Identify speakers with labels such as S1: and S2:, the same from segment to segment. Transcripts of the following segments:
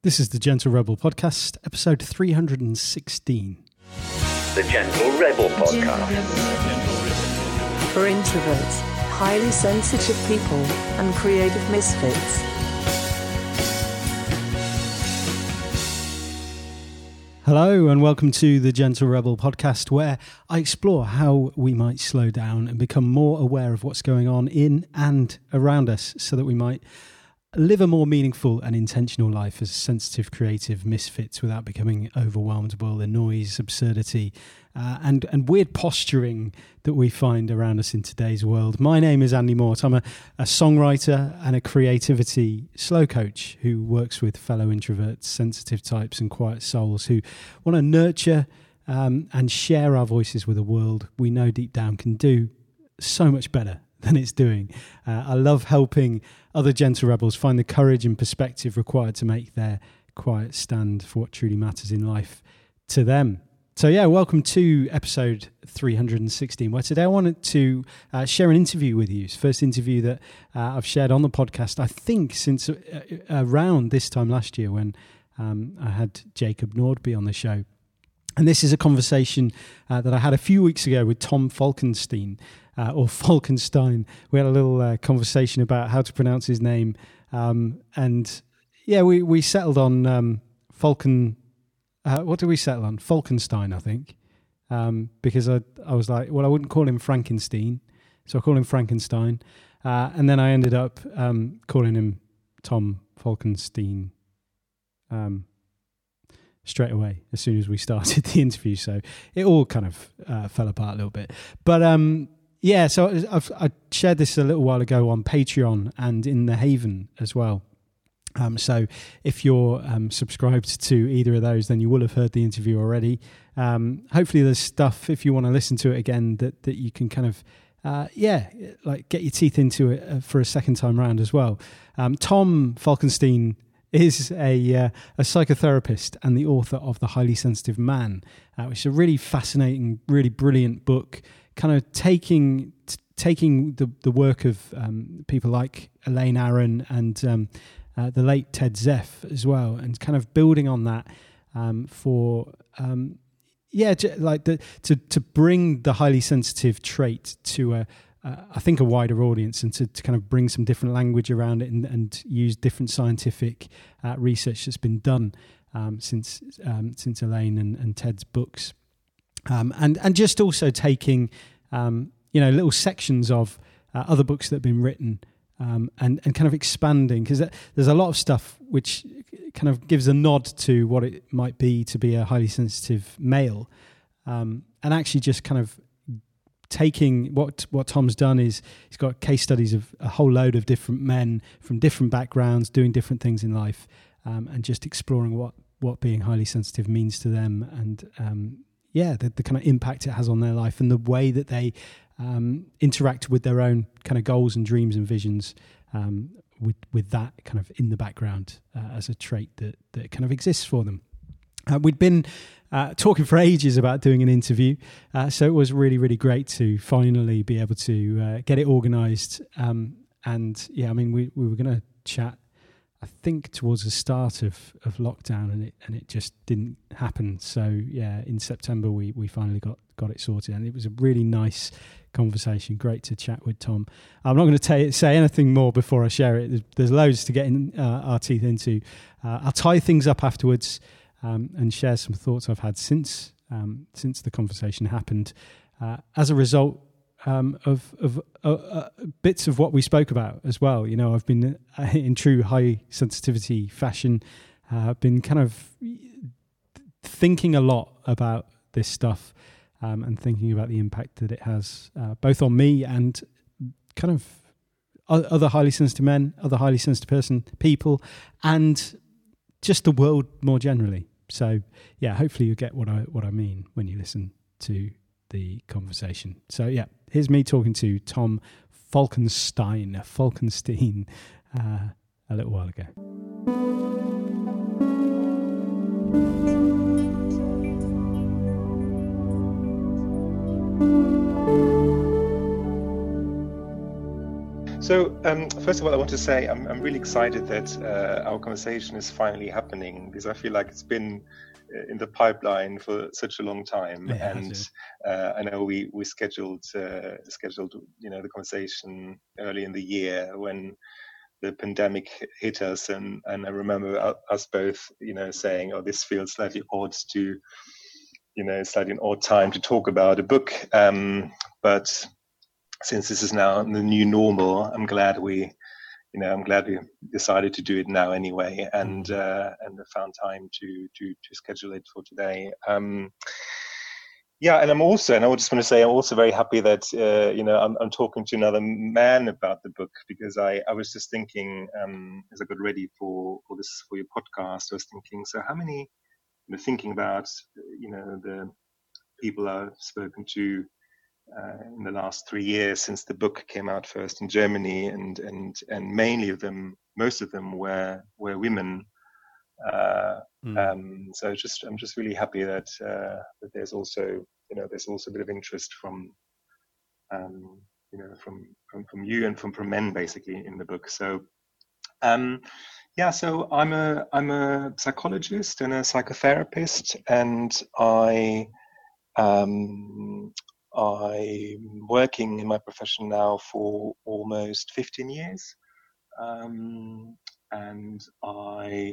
S1: This is the Gentle Rebel Podcast, episode 316.
S2: The Gentle Rebel Podcast.
S3: For introverts, highly sensitive people, and creative misfits.
S1: Hello and welcome to the Gentle Rebel Podcast, where I explore how we might slow down and become more aware of what's going on in and around us so that we might live a more meaningful and intentional life as sensitive, creative misfits without becoming overwhelmed by all the noise, absurdity, and weird posturing that we find around us in today's world. My name is Andy Mort. I'm a songwriter and a creativity slow coach who works with fellow introverts, sensitive types and quiet souls who want to nurture and share our voices with a world we know deep down can do so much better than it's doing. I love helping other gentle rebels find the courage and perspective required to make their quiet stand for what truly matters in life to them. So yeah, welcome to episode 316, where today I wanted to share an interview with you. It's the first interview that I've shared on the podcast, I think, since around this time last year when I had Jacob Nordby on the show. And this is a conversation that I had a few weeks ago with Tom Falkenstein, or Falkenstein. We had a little conversation about how to pronounce his name. And yeah, we settled on what did we settle on? Falkenstein, I think. Because I was like, well, I wouldn't call him Frankenstein. So I call him Frankenstein. And then I ended up calling him Tom Falkenstein straight away as soon as we started the interview. So it all kind of fell apart a little bit. But yeah, so I shared this a little while ago on Patreon and in The Haven as well. So if you're subscribed to either of those, then you will have heard the interview already. Hopefully there's stuff, if you want to listen to it again, that you can kind of, like get your teeth into it for a second time round as well. Tom Falkenstein is a psychotherapist and the author of The Highly Sensitive Man, which is a really fascinating, really brilliant book, kind of taking the work of people like Elaine Aron and the late Ted Zeff as well, and kind of building on that to bring the highly sensitive trait to I think a wider audience, and to kind of bring some different language around it and use different scientific research that's been done since Elaine and Ted's books, and just also taking little sections of other books that have been written and kind of expanding, because there's a lot of stuff which kind of gives a nod to what it might be to be a highly sensitive male, and actually just kind of taking what Tom's done is he's got case studies of a whole load of different men from different backgrounds doing different things in life, and just exploring what being highly sensitive means to them, and the kind of impact it has on their life and the way that they interact with their own kind of goals and dreams and visions, with that kind of in the background as a trait that kind of exists for them. We'd been talking for ages about doing an interview, so it was really, really great to finally be able to get it organised. And yeah, I mean, we were going to chat, I think, towards the start of lockdown, and it just didn't happen. So yeah, in September we finally got it sorted, and it was a really nice conversation. Great to chat with Tom. I'm not going to say anything more before I share it. There's loads to get our teeth into. I'll tie things up afterwards and share some thoughts I've had since the conversation happened, as a result of bits of what we spoke about as well. You know, I've been in true high sensitivity fashion, been kind of thinking a lot about this stuff, and thinking about the impact that it has both on me and kind of other highly sensitive men, other highly sensitive people, and just the world more generally. So yeah, hopefully you get what I mean when you listen to the conversation. So yeah, here's me talking to Tom Falkenstein a little while ago.
S4: So, first of all, I want to say I'm really excited that our conversation is finally happening, because I feel like it's been in the pipeline for such a long time. I know we scheduled the conversation early in the year when the pandemic hit us, and I remember us both saying, oh, this feels slightly odd slightly an odd time to talk about a book, but since this is now the new normal, I'm glad we decided to do it now anyway, and found time to schedule it for today. And I just want to say I'm also very happy that I'm talking to another man about the book, because I was just thinking, as I got ready for your podcast, I was thinking, so how many, thinking about the people I've spoken to in the last 3 years since the book came out first in Germany, and most of them were women. So I'm just really happy that there's also a bit of interest from you and from men basically in the book. So so I'm a psychologist and a psychotherapist, and I'm working in my profession now for almost 15 years, and I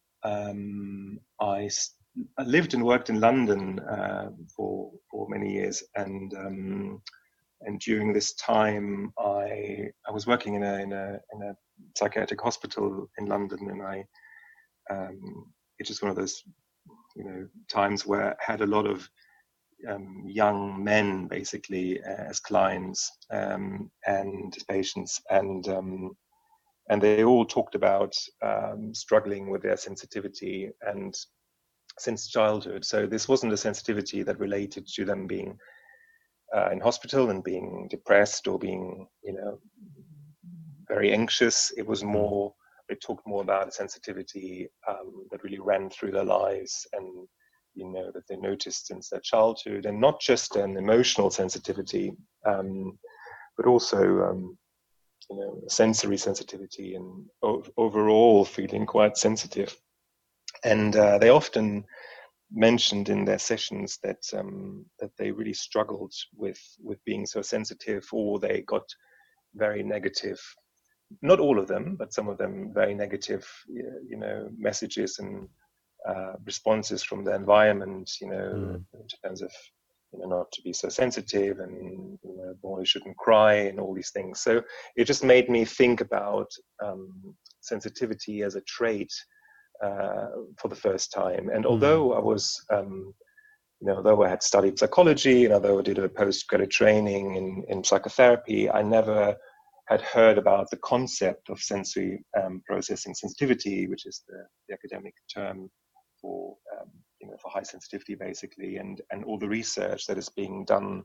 S4: lived and worked in London for many years, and during this time I was working in a psychiatric hospital in London, and it's just one of those times where I had a lot of young men basically as clients and patients, and they all talked about struggling with their sensitivity and since childhood. So this wasn't a sensitivity that related to them being in hospital and being depressed or being very anxious. It was more, they talked more about a sensitivity that really ran through their lives, and that they noticed since their childhood, and not just an emotional sensitivity, but also sensory sensitivity and overall feeling quite sensitive. And they often mentioned in their sessions that they really struggled with being so sensitive, or they got very negative, not all of them, but some of them, very negative messages and responses from the environment, in terms of not to be so sensitive, and boy shouldn't cry, and all these things. So it just made me think about sensitivity as a trait for the first time. And although I was although I had studied psychology, and although I did a postgraduate training in psychotherapy, I never had heard about the concept of sensory processing sensitivity, which is the academic term for high sensitivity basically, and all the research that is being done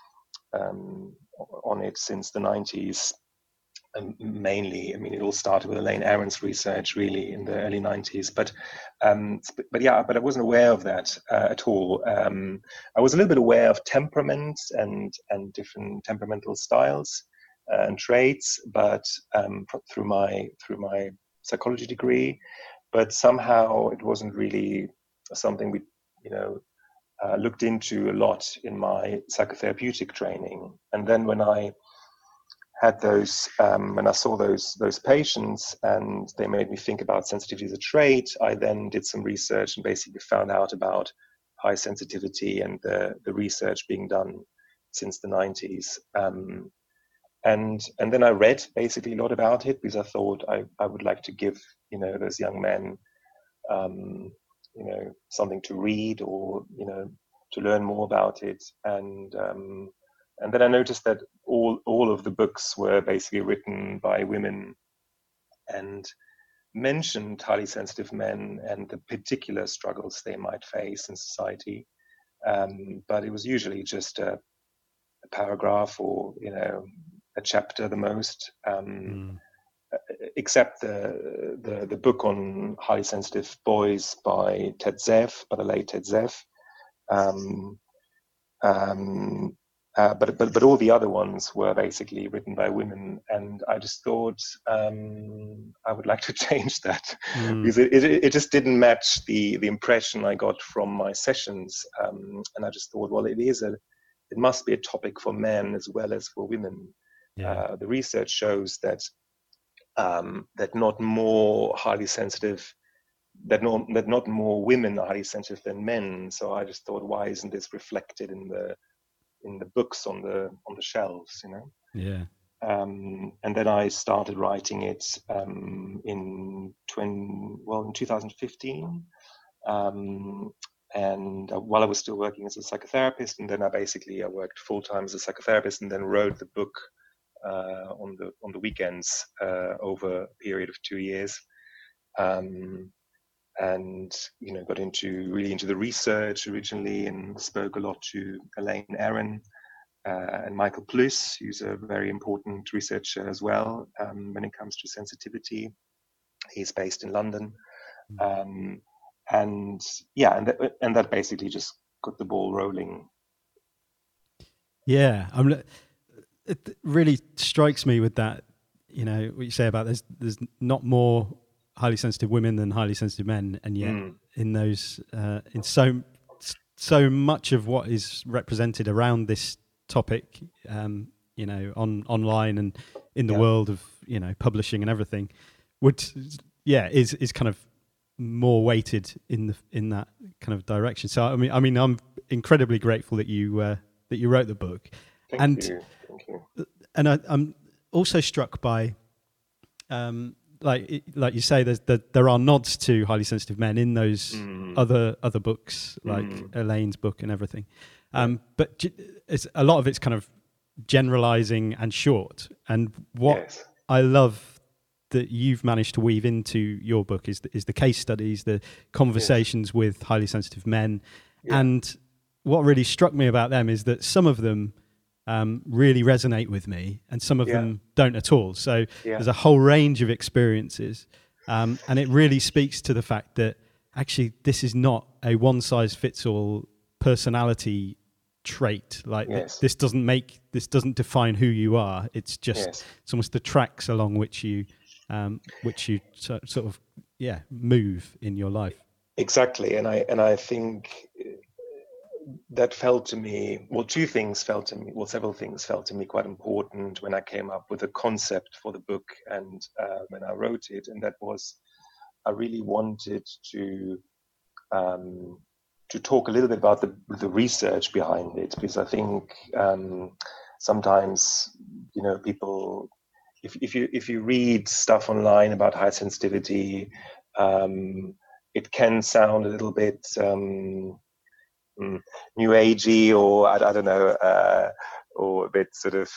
S4: on it since the 90s. Mainly, it all started with Elaine Aron's research really in the early 90s, but I wasn't aware of that at all. I was a little bit aware of temperaments and different temperamental styles and traits, but through my psychology degree, but somehow it wasn't really something we looked into a lot in my psychotherapeutic training. And then when I had those, when I saw those patients and they made me think about sensitivity as a trait, I then did some research and basically found out about high sensitivity and the research being done since the 90s. And then I read basically a lot about it, because I thought I would like to give those young men something to read, or to learn more about it. And then I noticed that all of the books were basically written by women and mentioned highly sensitive men and the particular struggles they might face in society. But it was usually just a paragraph or a chapter the most, except the book on highly sensitive boys by the late Ted Zeff. but all the other ones were basically written by women, and I just thought I would like to change that because it just didn't match the impression I got from my sessions, and I just thought, well, it must be a topic for men as well as for women.
S1: Yeah.
S4: The research shows that not more highly sensitive. That not more women are highly sensitive than men. So I just thought, why isn't this reflected in the books on the shelves, you know?
S1: Yeah.
S4: And then I started writing it in 2015, and while I was still working as a psychotherapist, and then I worked full time as a psychotherapist, and then wrote the book on the weekends over a period of 2 years. And got really into the research originally, and spoke a lot to Elaine Aron and Michael Pluss, who's a very important researcher as well when it comes to sensitivity. He's based in London, and that basically just got the ball rolling.
S1: Yeah, it really strikes me with that. What you say about there's not more highly sensitive women than highly sensitive men, and yet in those in so much of what is represented around this topic, online and in the world of publishing and everything, is kind of more weighted in that kind of direction. So I mean, I'm incredibly grateful that you wrote the book.
S4: Thank you.
S1: And I'm also struck by. Like you say, there are nods to highly sensitive men in those other books, like Elaine's book and everything. But a lot of it's kind of generalizing and short. And what I love that you've managed to weave into your book is the case studies, the conversations with highly sensitive men. Yeah. And what really struck me about them is that some of them really resonate with me, and some of them don't at all. So there's a whole range of experiences, and it really speaks to the fact that actually this is not a one-size-fits-all personality trait. Like this doesn't define who you are. It's just it's almost the tracks along which you sort of move in your life.
S4: Exactly, and I think that felt to me, several things felt to me quite important when I came up with a concept for the book and when I wrote it, and that was I really wanted to talk a little bit about the research behind it, because I think sometimes people, if you read stuff online about high sensitivity, it can sound a little bit new agey, or I don't know, or a bit sort of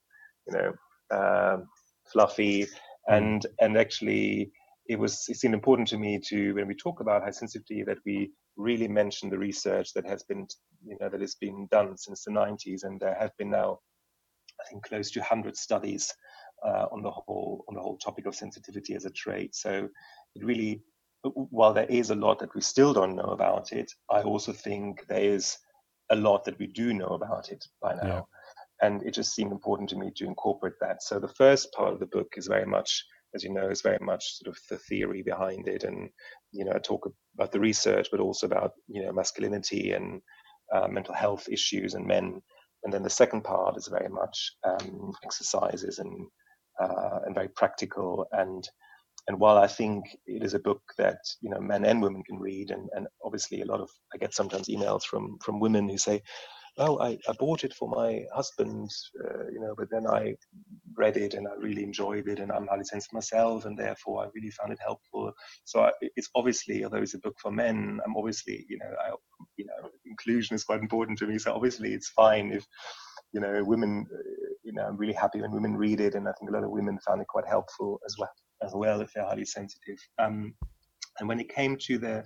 S4: fluffy, and actually it seemed important to me to, when we talk about high sensitivity, that we really mention the research that has been that has been done since the 90s, and there have been now I think close to 100 studies on the whole topic of sensitivity as a trait. So it really, while there is a lot that we still don't know about it, I also think there is a lot that we do know about it by now. Yeah. And it just seemed important to me to incorporate that. So the first part of the book is very much, as you know, is very much sort of the theory behind it, and I talk about the research, but also about masculinity and mental health issues and men. And then the second part is very much exercises and very practical. And while I think it is a book that men and women can read, and obviously I get sometimes emails from women who say, "Oh, I bought it for my husband, but then I read it and I really enjoyed it, and I'm highly sensitive myself, and therefore I really found it helpful." So it's obviously, although it's a book for men, I'm obviously, inclusion is quite important to me. So obviously it's fine if, women, I'm really happy when women read it, and I think a lot of women found it quite helpful as well if they're highly sensitive. And when it came to the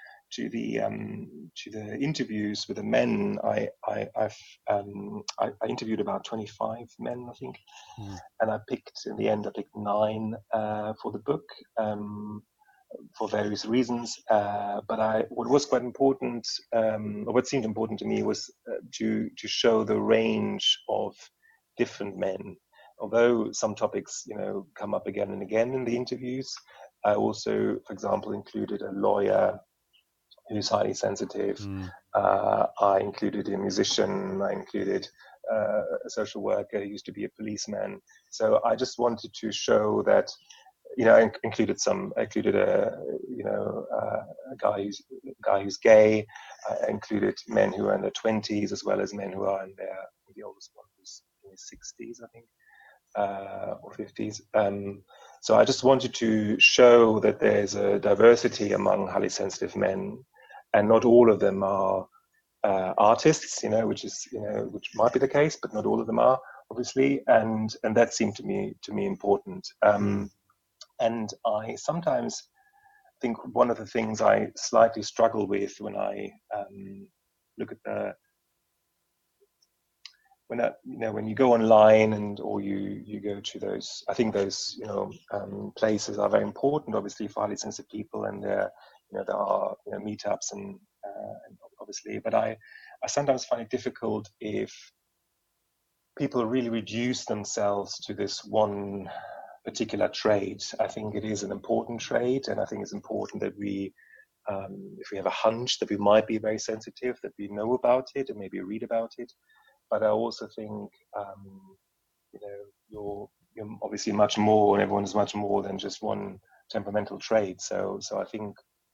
S4: interviews with the men, I interviewed about 25 men, I think, and in the end I picked 9 for the book, for various reasons. But what was quite important, or what seemed important to me, was to show the range of different men. Although some topics, come up again and again in the interviews, I also, for example, included a lawyer who's highly sensitive. I included a musician. I included a social worker who used to be a policeman. So I just wanted to show that, I included a guy who's gay. I included men who are in their 20s as well as men who are the oldest one who's in his 60s, I think, or 50s. So I just wanted to show that there's a diversity among highly sensitive men, and not all of them are artists, which might be the case, but not all of them are, obviously, and that seemed to me important. And I sometimes think one of the things I slightly struggle with when I look at when you go online or you go to those, I think those places are very important, obviously, for highly sensitive people, and there are meetups and obviously, but I sometimes find it difficult if people really reduce themselves to this one particular trait. I think it is an important trait, and I think it's important that we, if we have a hunch that we might be very sensitive, that we know about it and maybe read about it. But I also think, you're obviously much more, and everyone is much more than just one temperamental trait. So I think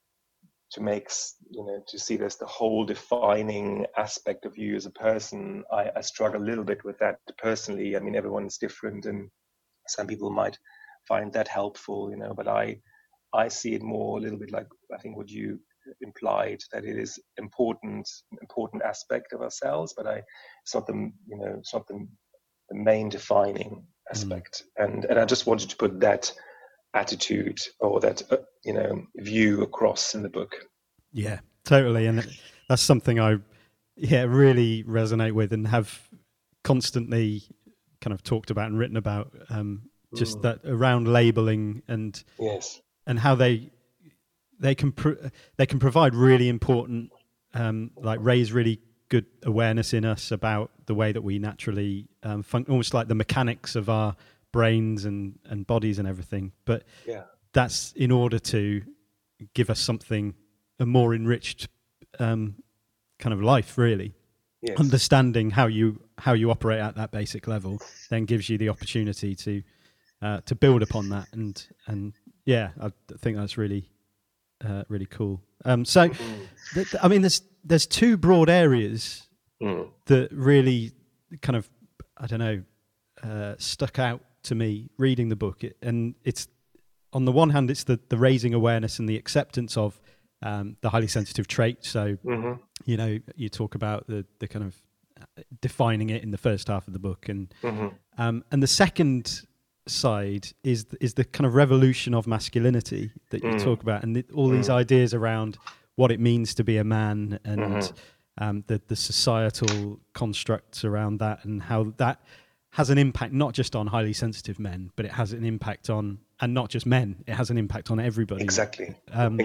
S4: to see this the whole defining aspect of you as a person, I struggle a little bit with that personally. I mean, everyone's different, and some people might find that helpful, but I see it more a little bit like, I think, what you implied, that it is an important aspect of ourselves, but it's not the main defining aspect. And I just wanted to put that attitude or that view across in the book.
S1: Yeah, totally. And that's something I really resonate with and have constantly kind of talked about and written about, just that around labeling and and how they can provide really important, raise really good awareness in us about the way that we naturally almost like the mechanics of our brains and bodies and everything. But that's in order to give us a more enriched kind of life, really. Yes. Understanding how you operate at that basic level then gives you the opportunity to build upon that, and I think that's really cool. So I mean, there's two broad areas that really kind of, I don't know, stuck out to me reading the book. And it's, on the one hand, it's the raising awareness and the acceptance of the highly sensitive trait. So, you talk about the kind of defining it in the first half of the book, and the second side is the kind of revolution of masculinity that you talk about, and all these ideas around what it means to be a man, and the societal constructs around that, and how that has an impact not just on highly sensitive men, but it has an impact on, and not just men, it has an impact on everybody.
S4: Exactly.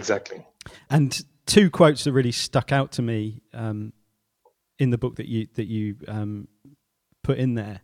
S1: And two quotes that really stuck out to me in the book that you put in there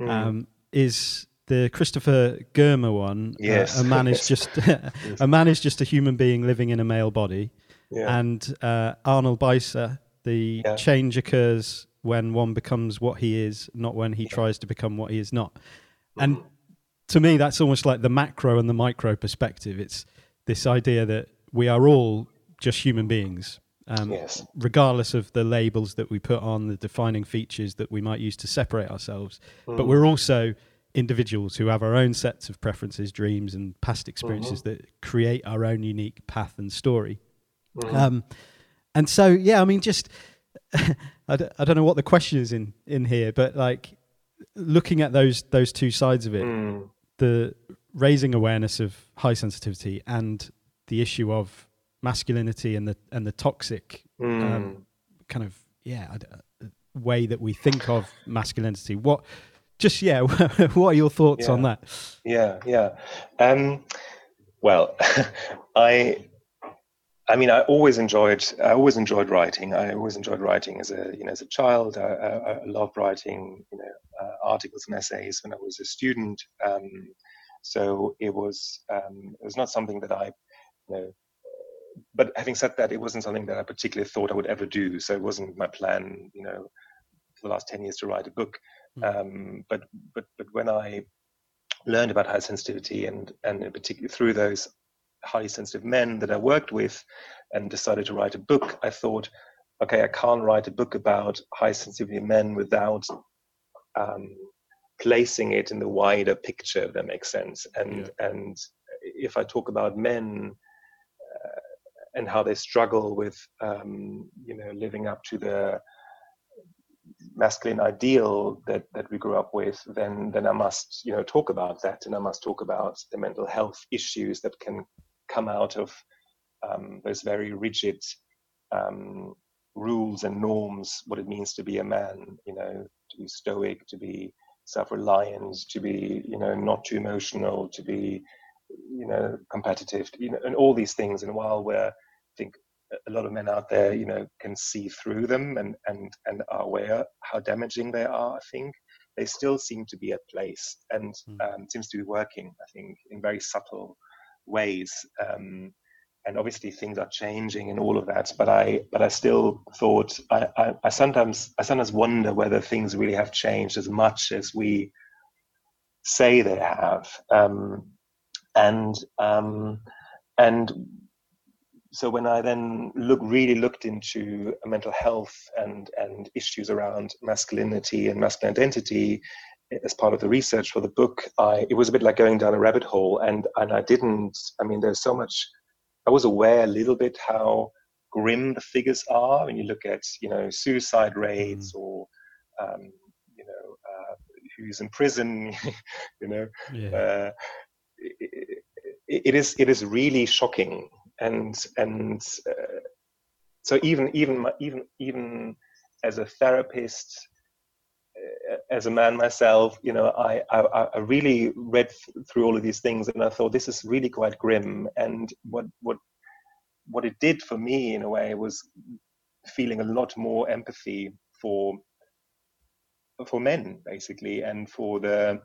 S1: is the Christopher Germer one.
S4: Yes.
S1: A man is just a human being living in a male body. Yeah. And Arnold Beiser, the change occurs when one becomes what he is, not when he tries to become what he is not. And to me, that's almost like the macro and the micro perspective. It's this idea that we are all just human beings, regardless of the labels that we put on, the defining features that we might use to separate ourselves. But we're also individuals who have our own sets of preferences, dreams, and past experiences that create our own unique path and story. And so, I mean, just I don't know what the question is in here, but like looking at those two sides of it, the raising awareness of high sensitivity and the issue of masculinity and the toxic kind of way that we think of masculinity. What are your thoughts on that?
S4: Well, I mean, I always enjoyed writing. I always enjoyed writing as a child. I loved writing, articles and essays when I was a student. So it was not something that I, but having said that, it wasn't something that I particularly thought I would ever do. So it wasn't my plan, for the last 10 years to write a book. But when I learned about high sensitivity and in particular through those highly sensitive men that I worked with and decided to write a book, I thought, okay, I can't write a book about high sensitivity men without placing it in the wider picture, if that makes sense. And if I talk about men and how they struggle with, living up to the masculine ideal that we grew up with, then I must, talk about that, and I must talk about the mental health issues that can come out of those very rigid rules and norms, what it means to be a man, to be stoic, to be self-reliant, to be, not too emotional, to be, competitive, and all these things. And while I think a lot of men out there, can see through them and are aware how damaging they are, I think they still seem to be at place and seems to be working, I think, in very subtle ways. And obviously things are changing and all of that, but I still thought I sometimes wonder whether things really have changed as much as we say they have. And so when I then really looked into mental health and issues around masculinity and masculine identity as part of the research for the book, it was a bit like going down a rabbit hole, and there's so much. I was aware a little bit how grim the figures are when you look at, suicide rates or, who's in prison, it is really shocking. And so even as a therapist, as a man myself, I really read through all of these things, and I thought this is really quite grim. And what it did for me in a way was feeling a lot more empathy for men, basically, and for the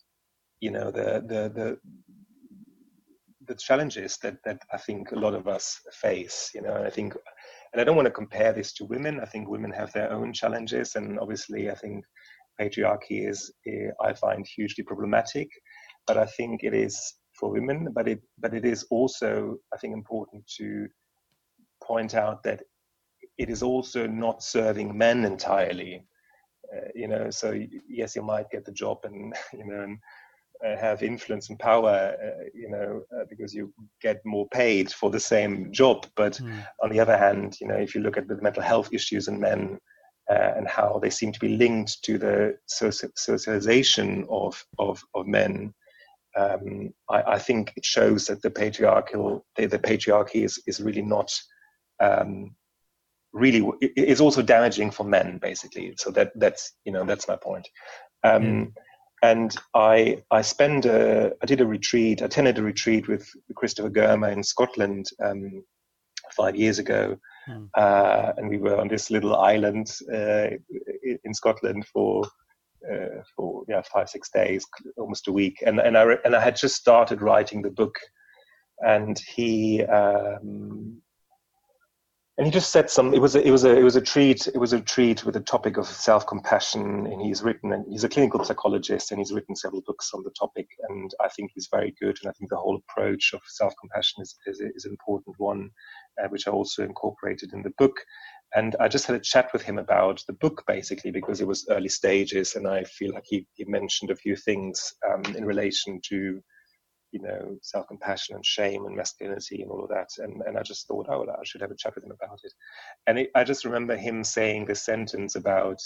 S4: challenges that I think a lot of us face, and I think, and I don't want to compare this to women. I think women have their own challenges, and obviously I think patriarchy is, I find, hugely problematic, but I think it is for women, but it is also, I think, important to point out that it is also not serving men entirely, so yes, you might get the job and, and have influence and power, because you get more paid for the same job. But on the other hand, if you look at the mental health issues in men and how they seem to be linked to the socialization of men, I think it shows that the patriarchy is really not really. It's also damaging for men, basically. So that's my point. And I attended a retreat with Christopher Germer in Scotland 5 years ago, and we were on this little island in Scotland for 5-6 days, almost a week. And I had just started writing the book, and he just said it was a treat with the topic of self-compassion, and he's a clinical psychologist, and he's written several books on the topic, and I think he's very good, and I think the whole approach of self-compassion is an important one, which I also incorporated in the book. And I just had a chat with him about the book, basically, because it was early stages, and I feel like he mentioned a few things in relation to self-compassion and shame and masculinity and all of that. And I just thought, I should have a chat with him about it. And I just remember him saying this sentence about,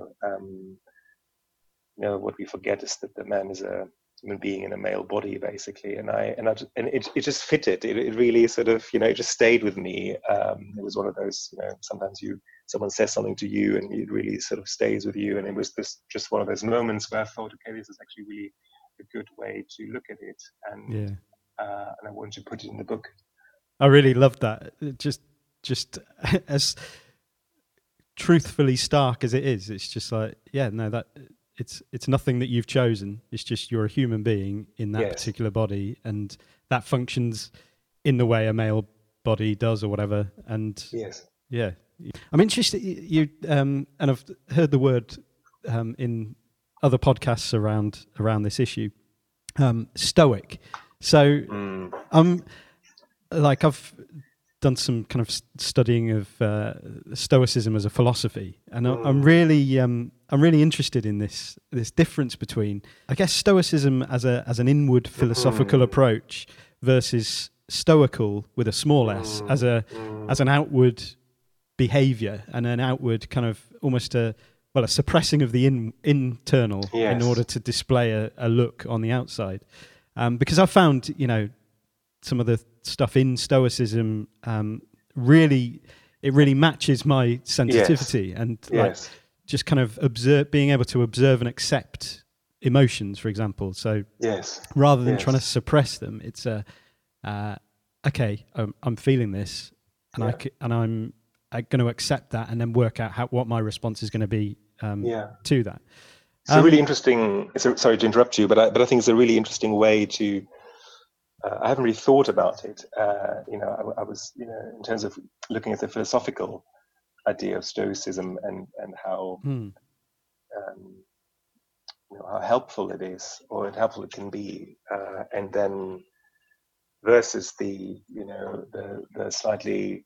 S4: what we forget is that the man is a human being in a male body, basically. And it just fitted. It really sort of, it just stayed with me. It was one of those, sometimes someone says something to you and it really sort of stays with you. And it was just one of those moments where I thought, okay, this is actually really a good way to look at it. and I wanted to put it in the book.
S1: I really loved that. Just as truthfully stark as it is, it's just like, yeah, no, that it's nothing that you've chosen. It's just you're a human being in that particular body, and that functions in the way a male body does, or whatever. And yeah, I'm interested. You and I've heard the word in other podcasts around this issue, stoic. So I've done some kind of studying of Stoicism as a philosophy, and I'm really interested in this difference between, I guess, Stoicism as an inward philosophical approach versus stoical with a small s as an outward behavior and an outward kind of almost a suppressing of the internal in order to display a look on the outside. Because I found, some of the stuff in Stoicism really matches my sensitivity and just kind of being able to observe and accept emotions, for example. So rather than trying to suppress them, it's okay, I'm feeling this, and I'm going to accept that, and then work out what my response is going to be to that.
S4: It's a really interesting. Sorry to interrupt you, but I think it's a really interesting way to. I haven't really thought about it. I was, in terms of looking at the philosophical idea of Stoicism and how how helpful it is, or how helpful it can be, and then versus the slightly,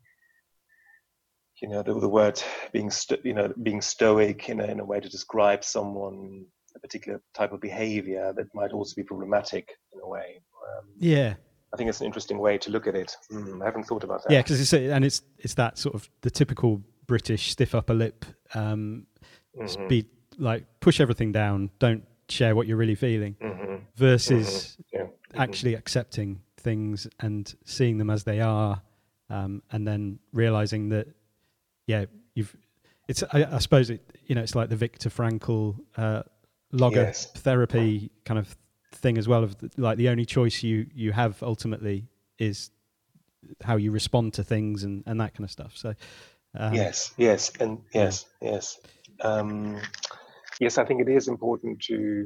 S4: the word being being stoic in a way to describe someone, a particular type of behavior that might also be problematic in a way. I think it's an interesting way to look at it. I haven't thought about that.
S1: Yeah, because it's that sort of the typical British stiff upper lip, be like push everything down, don't share what you're really feeling, versus actually accepting things and seeing them as they are, and then realizing that I suppose it's like the Viktor Frankl logotherapy kind of thing as well, of like the only choice you have ultimately is how you respond to things and that kind of stuff. So yes,
S4: I think it is important to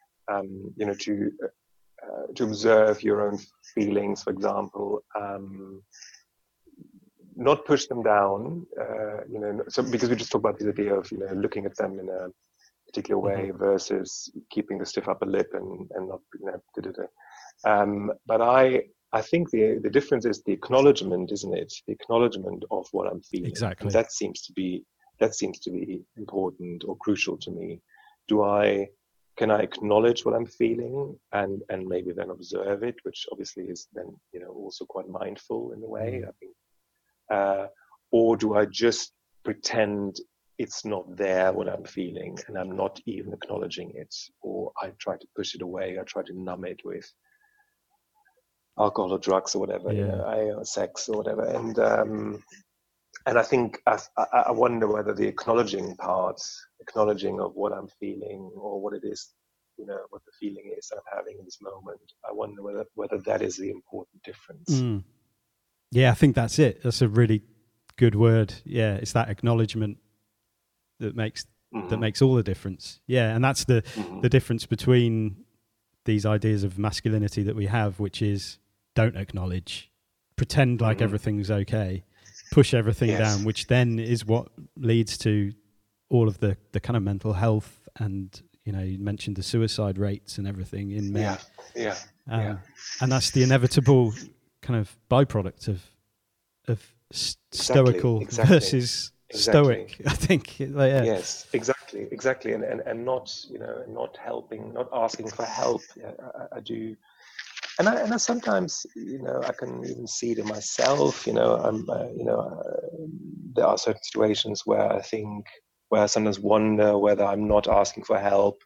S4: observe your own feelings, for example, not push them down, so because we just talked about the idea of looking at them in a particular way versus keeping the stiff upper lip and not but I think the difference is the acknowledgement, isn't it? The acknowledgement of what I'm feeling.
S1: Exactly.
S4: And that seems to be important or crucial to me. Can I acknowledge what I'm feeling and maybe then observe it, which obviously is then also quite mindful in a way, I think. Or do I just pretend it's not there what I'm feeling and I'm not even acknowledging it, or I try to push it away, I try to numb it with alcohol or drugs or whatever, or sex or whatever, and I think I wonder whether the acknowledging of what I'm feeling or what it is, what the feeling is I'm having in this moment, I wonder whether that is the important difference.
S1: Yeah, I think that's it. That's a really good word. Yeah, it's that acknowledgement that makes all the difference. Yeah, and that's the difference between these ideas of masculinity that we have, which is don't acknowledge, pretend like everything's okay, push everything down, which then is what leads to all of the kind of mental health, and you mentioned the suicide rates and everything in men. And that's the inevitable kind of byproduct of stoical versus stoic, I think.
S4: Yes, exactly, and not not helping, not asking for help. I do, and I sometimes I can even see it in myself. There are certain situations where I sometimes wonder whether I'm not asking for help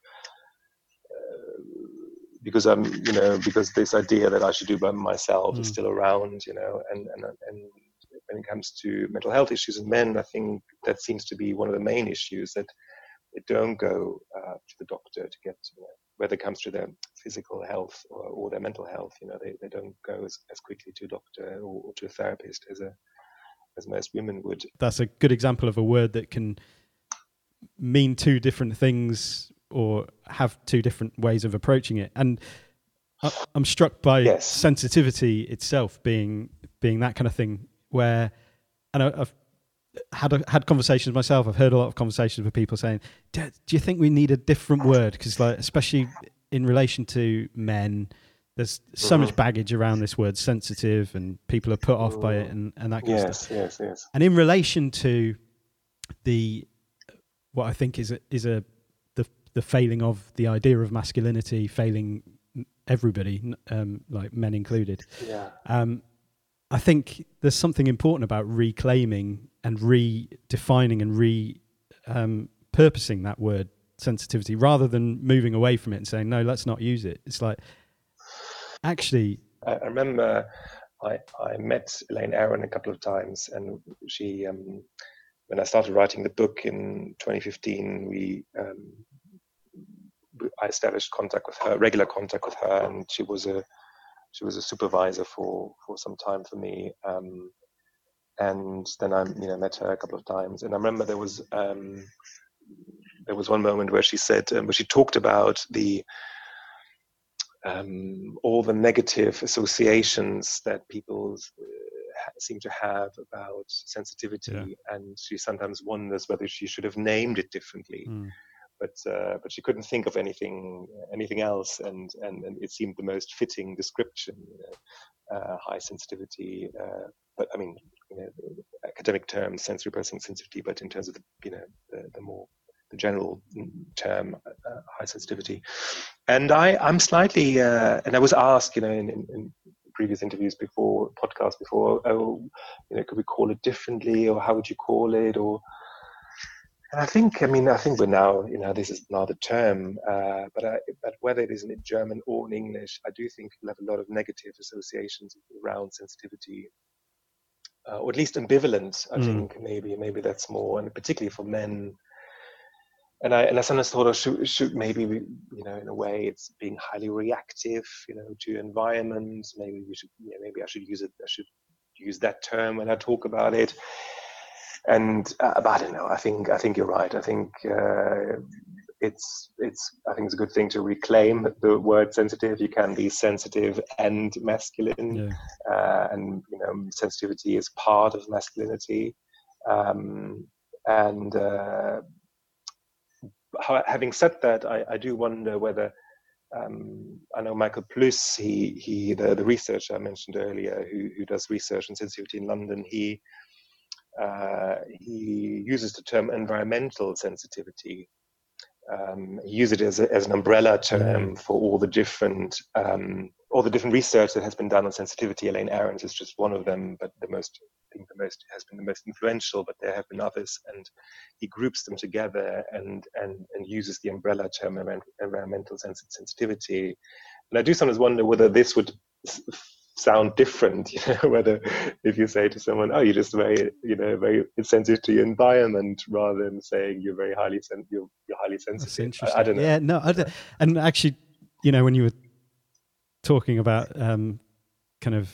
S4: because because this idea that I should do by myself is still around. And when it comes to mental health issues in men, I think that seems to be one of the main issues, that they don't go to the doctor to get whether it comes to their physical health or their mental health, they don't go as quickly to a doctor or to a therapist as most women would.
S1: That's a good example of a word that can mean two different things or have two different ways of approaching it. And I'm struck by sensitivity itself being that kind of thing where, and I've had conversations myself. I've heard a lot of conversations with people saying, do you think we need a different word? Because especially in relation to men, there's so much baggage around this word sensitive, and people are put off by it and that kind of stuff.
S4: Yes.
S1: And in relation to what I think is the failing of the idea of masculinity, failing everybody, like men included.
S4: Yeah.
S1: I think there's something important about reclaiming and redefining and purposing that word sensitivity, rather than moving away from it and saying, no, let's not use it. It's like, actually...
S4: I remember I met Elaine Aron a couple of times, and she, when I started writing the book in 2015, I established regular contact with her, and she was a supervisor for some time for me. And then I met her a couple of times, and I remember there was one moment where she said, where she talked about all the negative associations that people seem to have about sensitivity, and she sometimes wonders whether she should have named it differently. But she couldn't think of anything else, and it seemed the most fitting description, high sensitivity. But I mean, academic term, sensory processing sensitivity. But in terms of the general term, high sensitivity. And I'm slightly, and I was asked, in previous interviews before, podcasts before, could we call it differently, or how would you call it, or? And I think we're now, this is now the term, but whether it is in German or in English, I do think people have a lot of negative associations around sensitivity, or at least ambivalent. I think maybe that's more, and particularly for men. And I sometimes thought, should maybe we, in a way, it's being highly reactive, to environment. Maybe we should, maybe I should use it. I should use that term when I talk about it. And but I don't know. I think you're right. I think it's a good thing to reclaim the word sensitive. You can be sensitive and masculine, and sensitivity is part of masculinity. Having said that, I do wonder whether I know Michael Pluss, the researcher I mentioned earlier, who does research on sensitivity in London. He uses the term environmental sensitivity. He uses it as an umbrella term for all the different research that has been done on sensitivity. Elaine Aron's is just one of them, but the most has been the most influential. But there have been others, and he groups them together and uses the umbrella term environmental sensitivity. And I do sometimes wonder whether this would sound different, whether if you say to someone, "Oh, you're just very sensitive to your environment," rather than saying you're very highly sensitive.
S1: That's interesting.
S4: I don't know.
S1: Yeah, no, and actually, when you were talking about kind of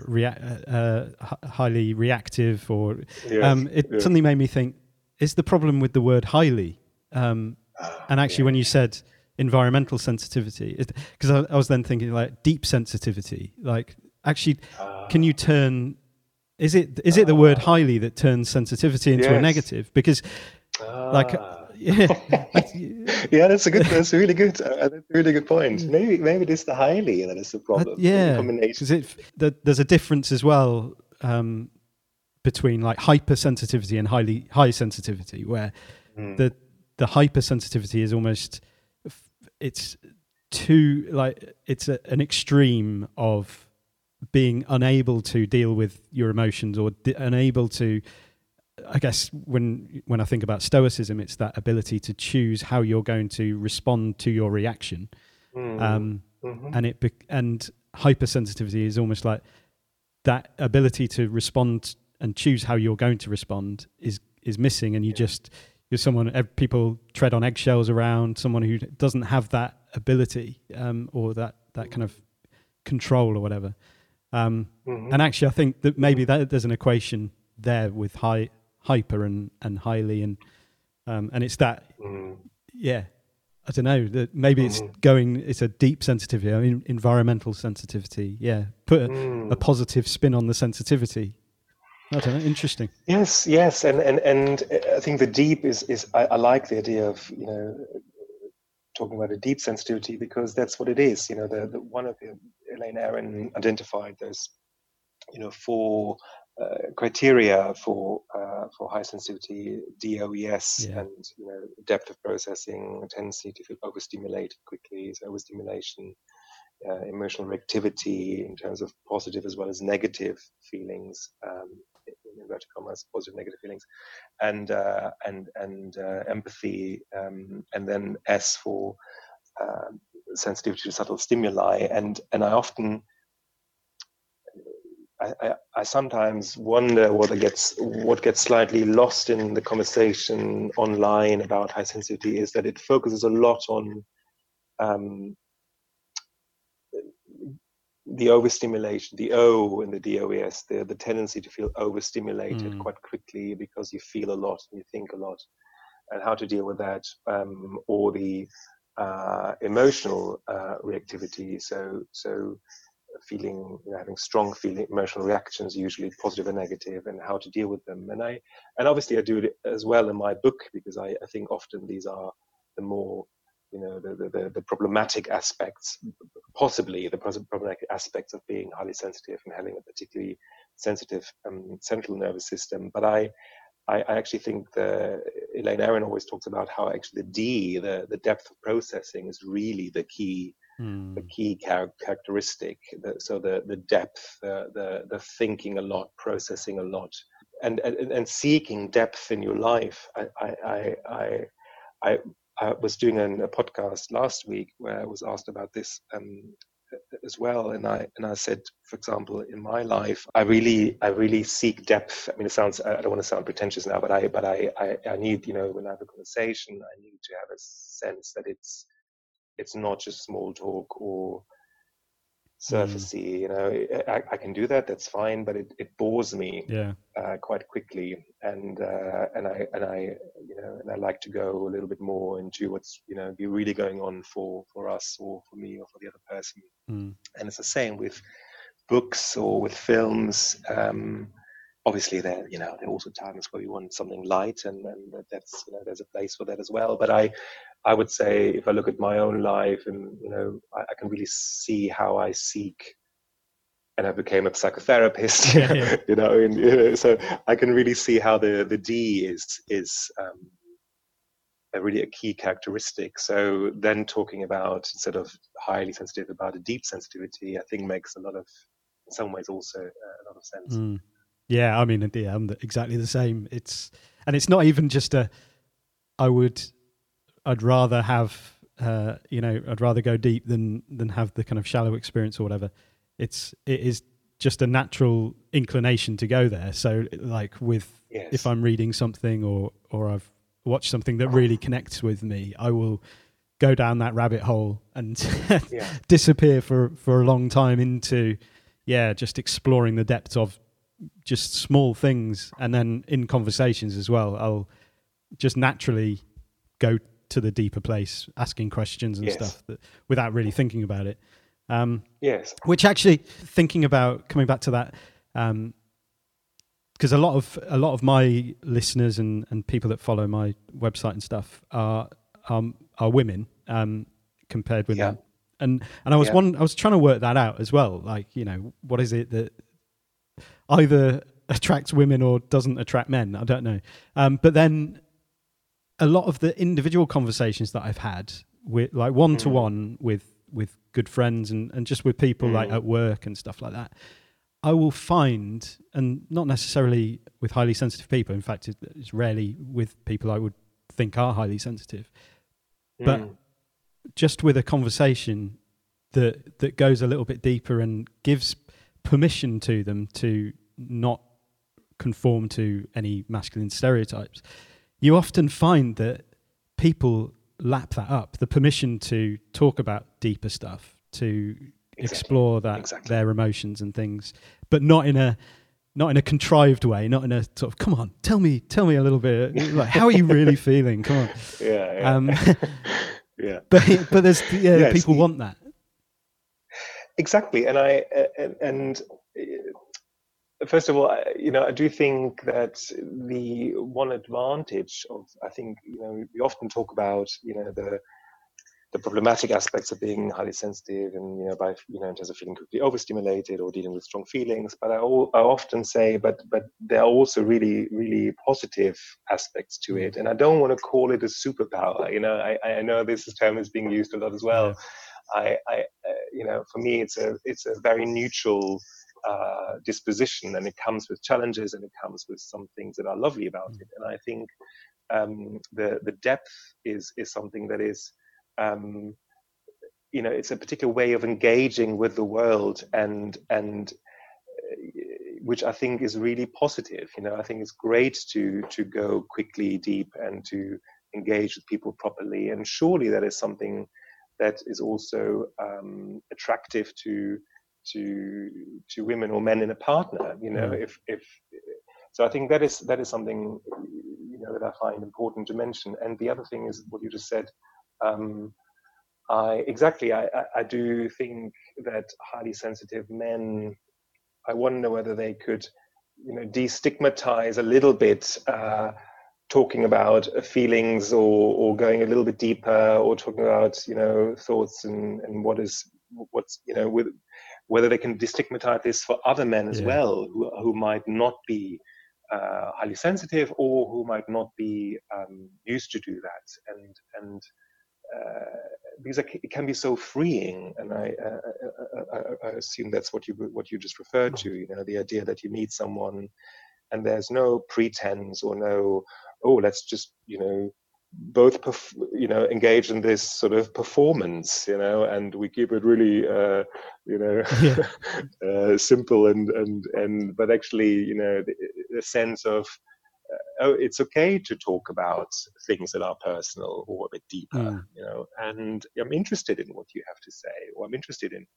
S1: highly reactive, or suddenly made me think: is the problem with the word highly? And actually, when you said environmental sensitivity, because I was then thinking like deep sensitivity, like. Actually, can you turn? Is it the word highly that turns sensitivity into a negative? Because,
S4: yeah, that's a really good point. Maybe it is the highly that is the problem.
S1: Because there's a difference as well between like hypersensitivity and high sensitivity, where the hypersensitivity is almost it's an extreme of being unable to deal with your emotions, or unable to, I guess when I think about stoicism, it's that ability to choose how you're going to respond to your reaction. And hypersensitivity is almost like that ability to respond and choose how you're going to respond is missing, and you're someone people tread on eggshells around, someone who doesn't have that ability or that kind of control or whatever. And actually, I think that maybe there's an equation there with hyper and highly, and it's that. Yeah, I don't know. That maybe it's a deep sensitivity. I mean, environmental sensitivity. Yeah, put a positive spin on the sensitivity. I don't know. Interesting.
S4: Yes, and I think the deep is I like the idea of talking about a deep sensitivity, because that's what it is. The one of Elaine Aron identified those 4 criteria for high sensitivity: DOES, and depth of processing, tendency to feel overstimulated quickly, so overstimulation, emotional reactivity in terms of positive as well as negative feelings, in inverted commas, positive, negative feelings, and empathy, and then S for sensitivity to subtle stimuli. And I often, I sometimes wonder what gets slightly lost in the conversation online about high sensitivity is that it focuses a lot on the overstimulation, the O in the DOES, the tendency to feel overstimulated quite quickly because you feel a lot and you think a lot, and how to deal with that, or the emotional reactivity. So feeling, having strong emotional reactions, usually positive and negative, and how to deal with them. And obviously I do it as well in my book, because I think often these are the more the problematic aspects, possibly the problematic aspects of being highly sensitive and having a particularly sensitive central nervous system. But I actually think Elaine Aron always talks about how actually the D, the depth of processing, is really the key characteristic. So the depth, the thinking a lot, processing a lot, and seeking depth in your life. I was doing a podcast last week where I was asked about this as well, and I said, for example, in my life, I really seek depth. I mean, it sounds, I don't want to sound pretentious now, but I need, when I have a conversation, I need to have a sense that it's not just small talk or surfacey. I can do that, that's fine, but it bores me quite quickly, and I like to go a little bit more into what's be really going on for us, or for me, or for the other person. And it's the same with books or with films. Obviously there are also times where we want something light, and that's there's a place for that as well. But I would say, if I look at my own life, and I can really see how I seek, and I became a psychotherapist, so I can really see how the D is really a key characteristic. So then talking about, instead of highly sensitive, about a deep sensitivity, I think makes in some ways also a lot of sense.
S1: Yeah, I mean, I'm exactly the same. It's not even just I'd rather have, I'd rather go deep than have the kind of shallow experience or whatever. It is just a natural inclination to go there. So like if I'm reading something or I've watched something that really connects with me, I will go down that rabbit hole and disappear for a long time into, just exploring the depths of just small things. And then in conversations as well, I'll just naturally go to the deeper place, asking questions and stuff without really thinking about it. Which actually, thinking about coming back to that, because a lot of my listeners and people that follow my website and stuff are women, compared with men. And I was trying to work that out as well. Like, what is it that either attracts women or doesn't attract men? I don't know. But then a lot of the individual conversations that I've had with, like, one-to-one with good friends and just with people like at work and stuff like that, I will find, and not necessarily with highly sensitive people, in fact, it's rarely with people I would think are highly sensitive, but just with a conversation that goes a little bit deeper and gives permission to them to not conform to any masculine stereotypes, you often find that people lap that up, the permission to talk about deeper stuff, to explore their emotions and things, but not in a contrived way, not in a sort of, come on, tell me a little bit, like, how are you really feeling? Come on.
S4: Yeah.
S1: But there's
S4: Yes,
S1: people want that.
S4: Exactly, and first of all, I do think that the one advantage of, I think, we often talk about, the problematic aspects of being highly sensitive, and in terms of feeling quickly overstimulated or dealing with strong feelings. But I often say, but there are also really, really positive aspects to it, and I don't want to call it a superpower. I know this term is being used a lot as well. Yeah. For me, it's a very neutral disposition, and it comes with challenges, and it comes with some things that are lovely about it. And I think the depth is something that is, it's a particular way of engaging with the world, and which I think is really positive. I think it's great to go quickly deep and to engage with people properly, and surely that is something that is also attractive to women or men in a partner. If so, I think that is something that I find important to mention. And the other thing is what you just said. I do think that highly sensitive men, I wonder whether they could, destigmatize a little bit talking about feelings, or going a little bit deeper, or talking about thoughts and what's with whether they can destigmatize this for other men as well, who might not be highly sensitive, or who might not be used to do that, and because it can be so freeing, and I assume that's what you just referred to. The idea that you meet someone, and there's no pretense, or no, let's just both engage in this sort of performance, and we keep it really simple, and but actually the sense of it's okay to talk about things that are personal or a bit deeper, and I'm interested in what you have to say, or I'm interested in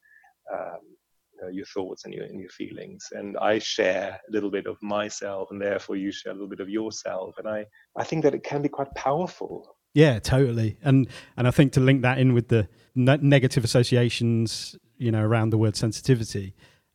S4: your thoughts and your feelings, and I share a little bit of myself, and therefore you share a little bit of yourself, and I think that it can be quite powerful.
S1: Yeah, totally. And I think to link that in with the negative associations, around the word sensitivity,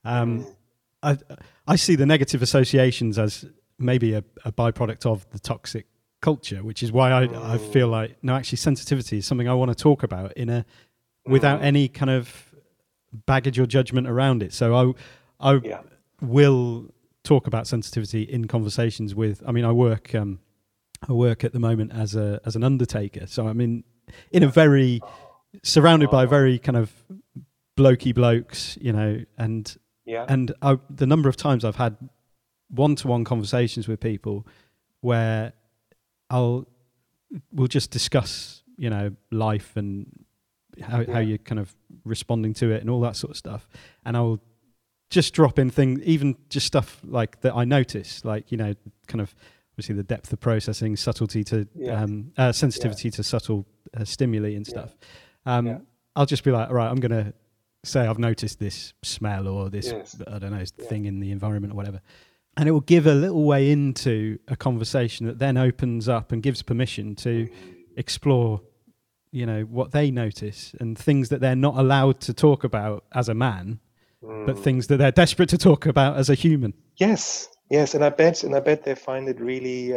S1: I see the negative associations as maybe a byproduct of the toxic culture, which is why I feel like, no, actually sensitivity is something I want to talk about without any kind of baggage or judgment around it. So I will talk about sensitivity in conversations with, I work at the moment as an undertaker. So I'm in a very surrounded by very kind of blokey blokes, and the number of times I've had one-to-one conversations with people where we'll just discuss, life and how you're kind of responding to it and all that sort of stuff. And I'll just drop in things, even just stuff like that I notice, like, kind of obviously the depth of processing, subtlety to sensitivity to subtle stimuli and stuff. I'll just be like, all right, I'm going to say I've noticed this smell or this, I don't know, thing in the environment or whatever. And it will give a little way into a conversation that then opens up and gives permission to explore, what they notice and things that they're not allowed to talk about as a man, but things that they're desperate to talk about as a human.
S4: Yes, and I bet they find it really.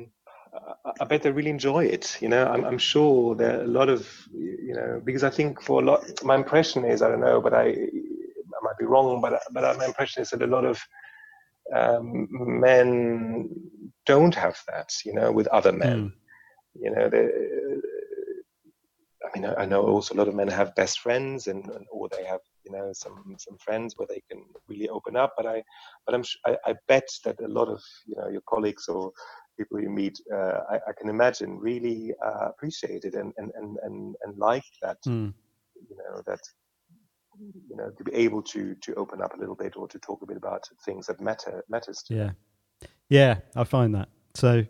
S4: I bet they really enjoy it. I'm sure there are a lot of, because I think for a lot, my impression is, I don't know, but I might be wrong, but my impression is that a lot of men don't have that, with other men. I know also a lot of men have best friends, or they have, some friends where they can really open up. But I bet that a lot of, your colleagues or people you meet, I can imagine really appreciate it and like that, that. To be able to open up a little bit, or to talk a bit about things that matters to them.
S1: Yeah, I find that. So,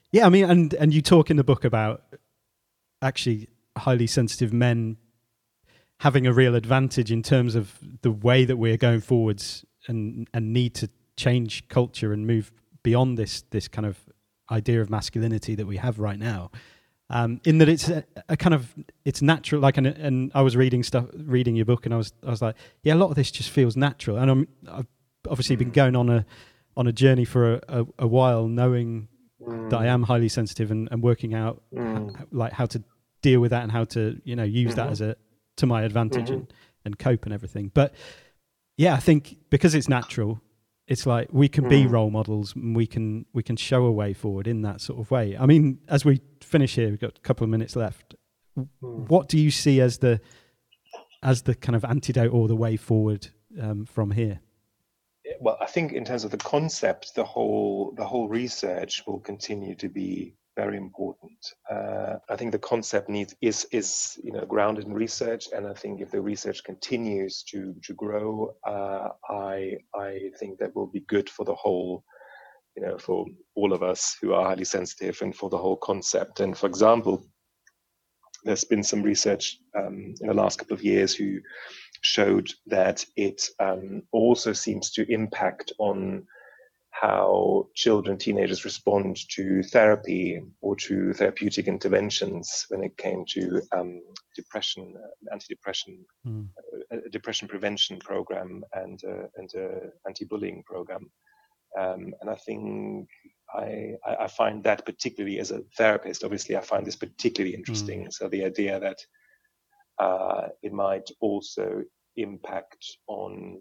S1: Yeah, I mean, and you talk in the book about actually highly sensitive men having a real advantage in terms of the way that we're going forwards and need to change culture and move beyond this kind of idea of masculinity that we have right now. In that it's a kind of, it's natural, like, and I was reading your book, and I was like, yeah, a lot of this just feels natural. And I've obviously been going on a journey for a while, knowing that I am highly sensitive and working out like how to deal with that and how to, you know, use that as to my advantage and cope and everything. But yeah, I think because it's natural, it's like we can be role models, and we can show a way forward in that sort of way. I mean, as we finish here, we've got a couple of minutes left. What do you see as the kind of antidote or the way forward from here?
S4: Well, I think in terms of the concept, the whole research will continue to be very important. I think the concept is grounded in research, and I think if the research continues to grow, I think that will be good for the whole, for all of us who are highly sensitive, and for the whole concept. And for example, there's been some research in the last couple of years who showed that it also seems to impact on how children, teenagers respond to therapy or to therapeutic interventions when it came to depression, anti-depression, a depression prevention program, and anti-bullying program. And I think I find that, particularly as a therapist, obviously I find this particularly interesting. So the idea that it might also impact on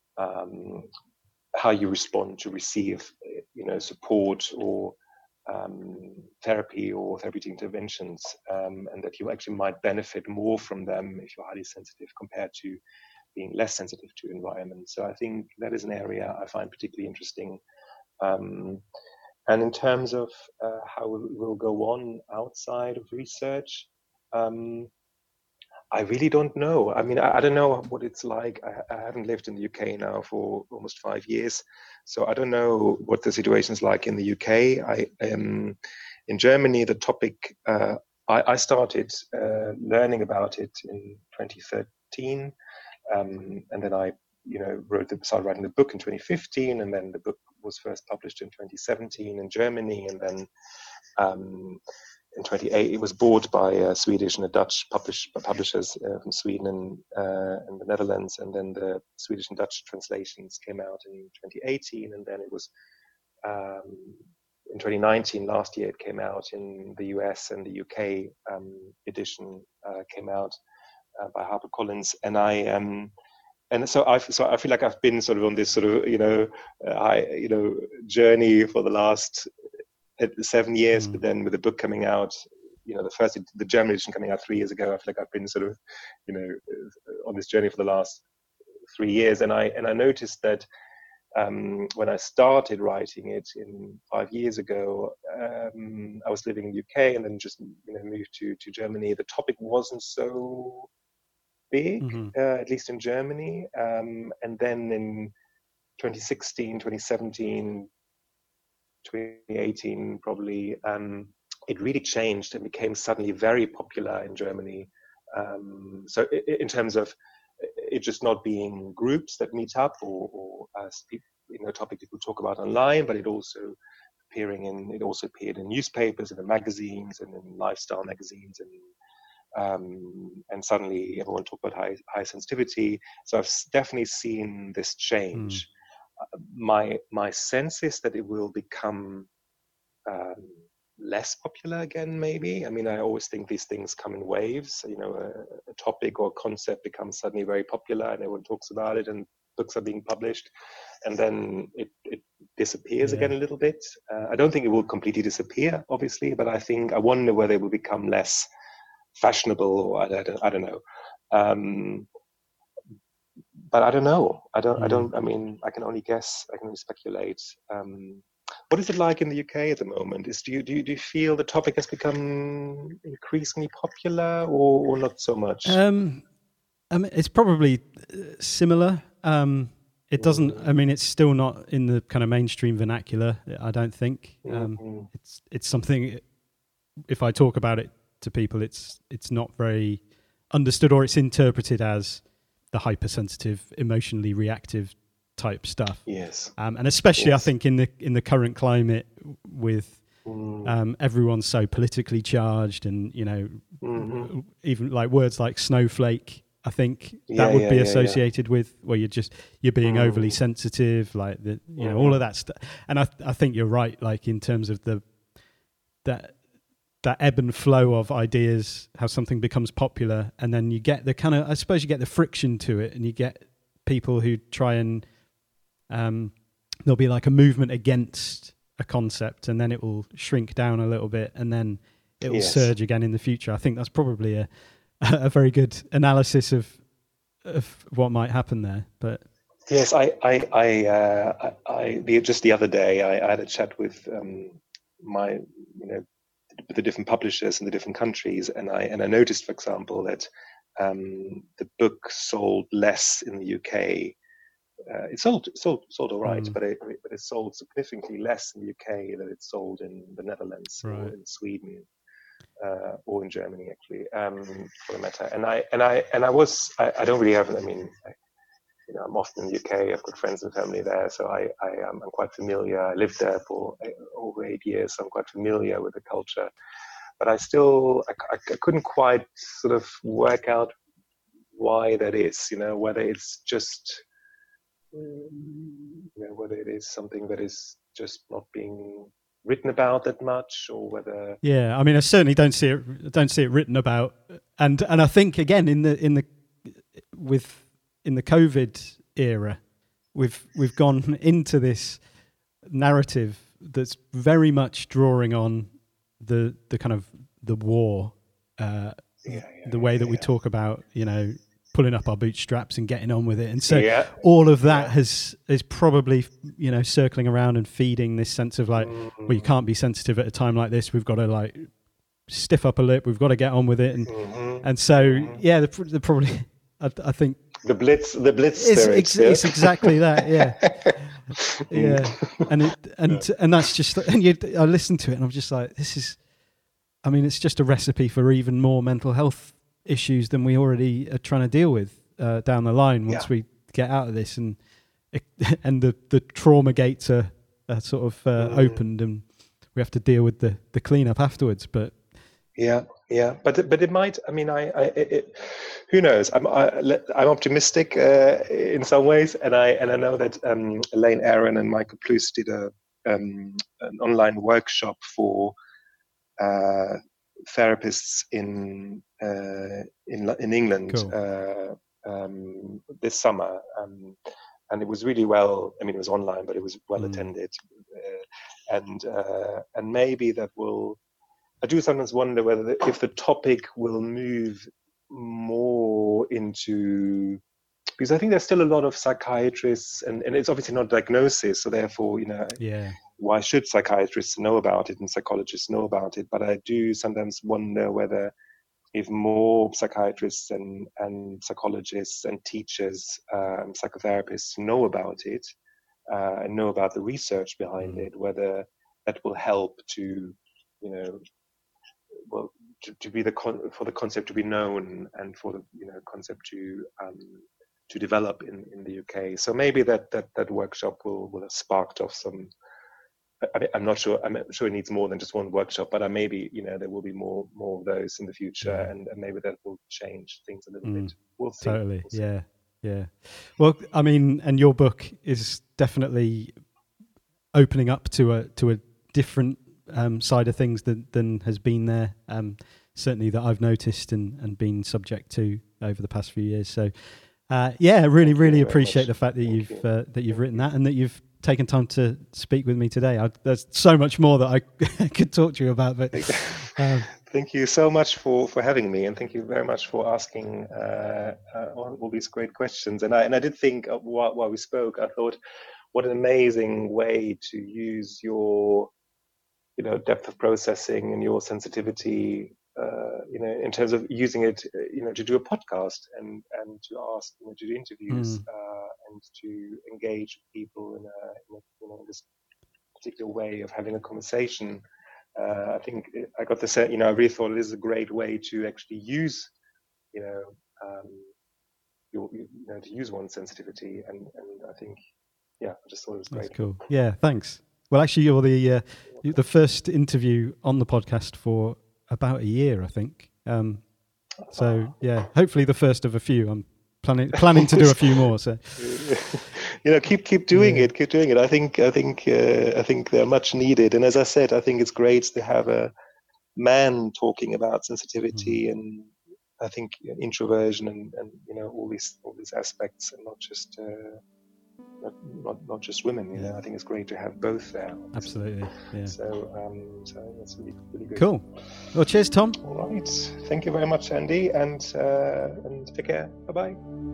S4: how you respond to receive, support or therapy or therapeutic interventions, and that you actually might benefit more from them if you're highly sensitive compared to being less sensitive to environment. So I think that is an area I find particularly interesting. And in terms of how we'll go on outside of research, I really don't know. I mean, I don't know what it's like. I haven't lived in the UK now for almost 5 years, so I don't know what the situation is like in the UK. In Germany, the topic, I started learning about it in 2013, and then I started writing the book in 2015, and then the book was first published in 2017 in Germany, and then in 2008 it was bought by Swedish and a Dutch publishers from Sweden and the Netherlands, and then the Swedish and Dutch translations came out in 2018, and then it was in 2019, last year, it came out in the US, and the UK edition came out by HarperCollins, and so I feel like I've been sort of on this sort of journey for the last 7 years, but then with the book coming out, the German edition coming out 3 years ago, I feel like I've been sort of on this journey for the last 3 years, and I noticed that when I started writing it 5 years ago, I was living in the UK and then just moved to Germany. The topic wasn't so big, at least in Germany, and then in 2016, 2017, 2018 probably, it really changed and became suddenly very popular in Germany. So in terms of it just not being groups that meet up or as people, topic people talk about online, but it also appeared in newspapers and in magazines and in lifestyle magazines, and suddenly everyone talked about high sensitivity. So I've definitely seen this change. My sense is that it will become less popular again, maybe. I mean, I always think these things come in waves. A topic or concept becomes suddenly very popular and everyone talks about it and books are being published, and then it disappears again a little bit. I don't think it will completely disappear, obviously, but I wonder whether it will become less fashionable, or I don't know. But I don't know. I mean, I can only guess. I can only speculate. What is it like in the UK at the moment? Do you feel the topic has become increasingly popular, or not so much?
S1: I mean, it's probably similar. It doesn't. I mean, it's still not in the kind of mainstream vernacular. I don't think. It's something. If I talk about it to people, it's not very understood, or it's interpreted as the hypersensitive, emotionally reactive type stuff.
S4: Yes.
S1: And especially, I think in the current climate with everyone's so politically charged, and even like words like snowflake. I think that would be associated with where you're being overly sensitive, like all of that stuff. And I think you're right, like in terms of that ebb and flow of ideas, how something becomes popular, and then you get the kind of, I suppose you get the friction to it, and you get people who try and there'll be like a movement against a concept, and then it will shrink down a little bit, and then it will surge again in the future. I think that's probably a very good analysis of what might happen there. But
S4: yes, just the other day I had a chat with the different publishers in the different countries, and I noticed, for example, that the book sold less in the UK. It sold all right, but it sold significantly less in the UK than it sold in the Netherlands or in Sweden. Or in Germany, actually, for the matter. And I don't really have. I mean, I'm often in the UK. I've got friends and family there, so I'm quite familiar. I lived there for over 8 years, so I'm quite familiar with the culture. But I couldn't quite sort of work out why that is. Whether it's just, whether it is something that is just not being written about that much, or whether
S1: I mean, I certainly don't see it written about, and I think again in the COVID era, we've gone into this narrative that's very much drawing on the kind of the war, the way that we talk about pulling up our bootstraps and getting on with it. And so all of that is probably, circling around and feeding this sense of like, well, you can't be sensitive at a time like this. We've got to like stiff up a lip. We've got to get on with it. And so, they're probably, I think
S4: the blitz
S1: it's exactly that. And that's just, I listened to it and I'm just like, it's just a recipe for even more mental health issues than we already are trying to deal with down the line once we get out of this, and the trauma gates are sort of opened, and we have to deal with the cleanup afterwards. But
S4: but it might. I mean, who knows? I'm optimistic in some ways, and I know that Elaine Aron and Michael Plus did an online workshop for therapists in England this summer, and it was really well. I mean, it was online, but it was well attended, and maybe that will. I do sometimes wonder whether if the topic will move more into, because I think there's still a lot of psychiatrists, and it's obviously not diagnosis, so therefore, why should psychiatrists know about it and psychologists know about it? But I do sometimes wonder whether if more psychiatrists and psychologists and teachers, psychotherapists know about it, and know about the research behind it, whether that will help to, to be for the concept to be known, and for the concept to develop in the UK. So maybe that workshop will have sparked off some. I mean, I'm not sure. I'm sure it needs more than just one workshop, but maybe there will be more of those in the future, and maybe that will change things a little bit. We'll see.
S1: Totally. We'll see. Yeah. Well, I mean, and your book is definitely opening up to a different side of things than has been there. Certainly that I've noticed and been subject to over the past few years. So, really appreciate the fact that you've written that, and that you've taken time to speak with me today. There's so much more that I could talk to you about, but
S4: thank you so much for having me, and thank you very much for asking all these great questions. And I did think while we spoke, I thought, what an amazing way to use your depth of processing and your sensitivity, in terms of using it, to do a podcast and to ask, to do interviews, and to engage people in this particular way of having a conversation. I think I got to say, I really thought it is a great way to actually use, to use one's sensitivity, and I think, I just thought it was great.
S1: That's cool. Yeah, thanks. Well, actually, you're the first interview on the podcast for about a year, I think. So yeah, hopefully the first of a few. I'm planning to do a few more. So
S4: keep doing it. Keep doing it. I think they're much needed. And as I said, I think it's great to have a man talking about sensitivity and I think introversion and all these aspects, and not just not just women. I think it's great to have both there.
S1: Absolutely. Yeah.
S4: So that's really, really good.
S1: Cool. Well, cheers, Tom.
S4: All right. Thank you very much, Andy, and take care. Bye bye.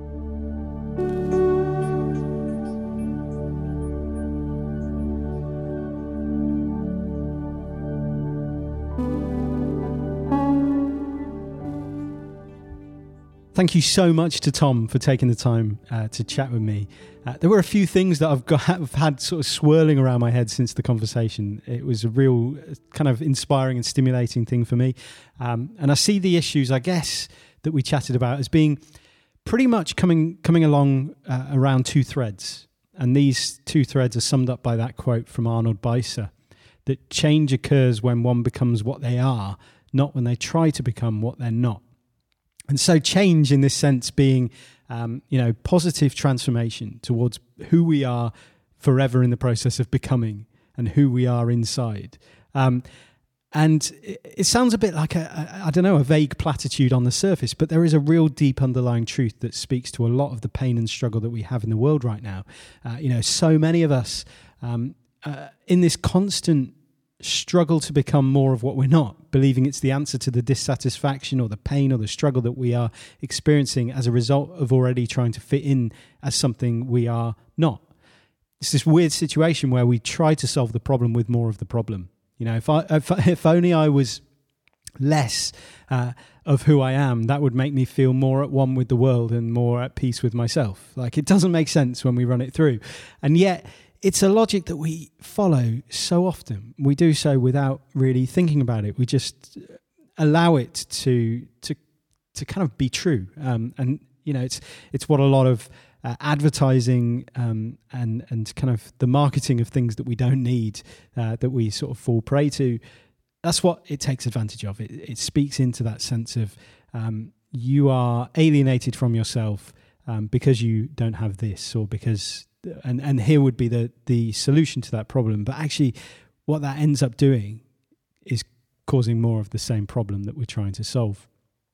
S1: Thank you so much to Tom for taking the time to chat with me. There were a few things that I've had sort of swirling around my head since the conversation. It was a real kind of inspiring and stimulating thing for me. And I see the issues, I guess, that we chatted about as being pretty much coming along around two threads. And these two threads are summed up by that quote from Arnold Beiser, that change occurs when one becomes what they are, not when they try to become what they're not. And so change in this sense being, positive transformation towards who we are forever in the process of becoming and who we are inside. And it sounds a bit like a vague platitude on the surface, but there is a real deep underlying truth that speaks to a lot of the pain and struggle that we have in the world right now. So many of us in this constant struggle to become more of what we're not, believing it's the answer to the dissatisfaction or the pain or the struggle that we are experiencing as a result of already trying to fit in as something we are not. It's this weird situation where we try to solve the problem with more of the problem. If only I was less of who I am, that would make me feel more at one with the world and more at peace with myself. Like, it doesn't make sense when we run it through. And yet it's a logic that we follow so often. We do so without really thinking about it. We just allow it to kind of be true. It's what a lot of advertising and kind of the marketing of things that we don't need, that we sort of fall prey to. That's what it takes advantage of. It speaks into that sense of you are alienated from yourself because you don't have this, or because... And here would be the solution to that problem. But actually, what that ends up doing is causing more of the same problem that we're trying to solve.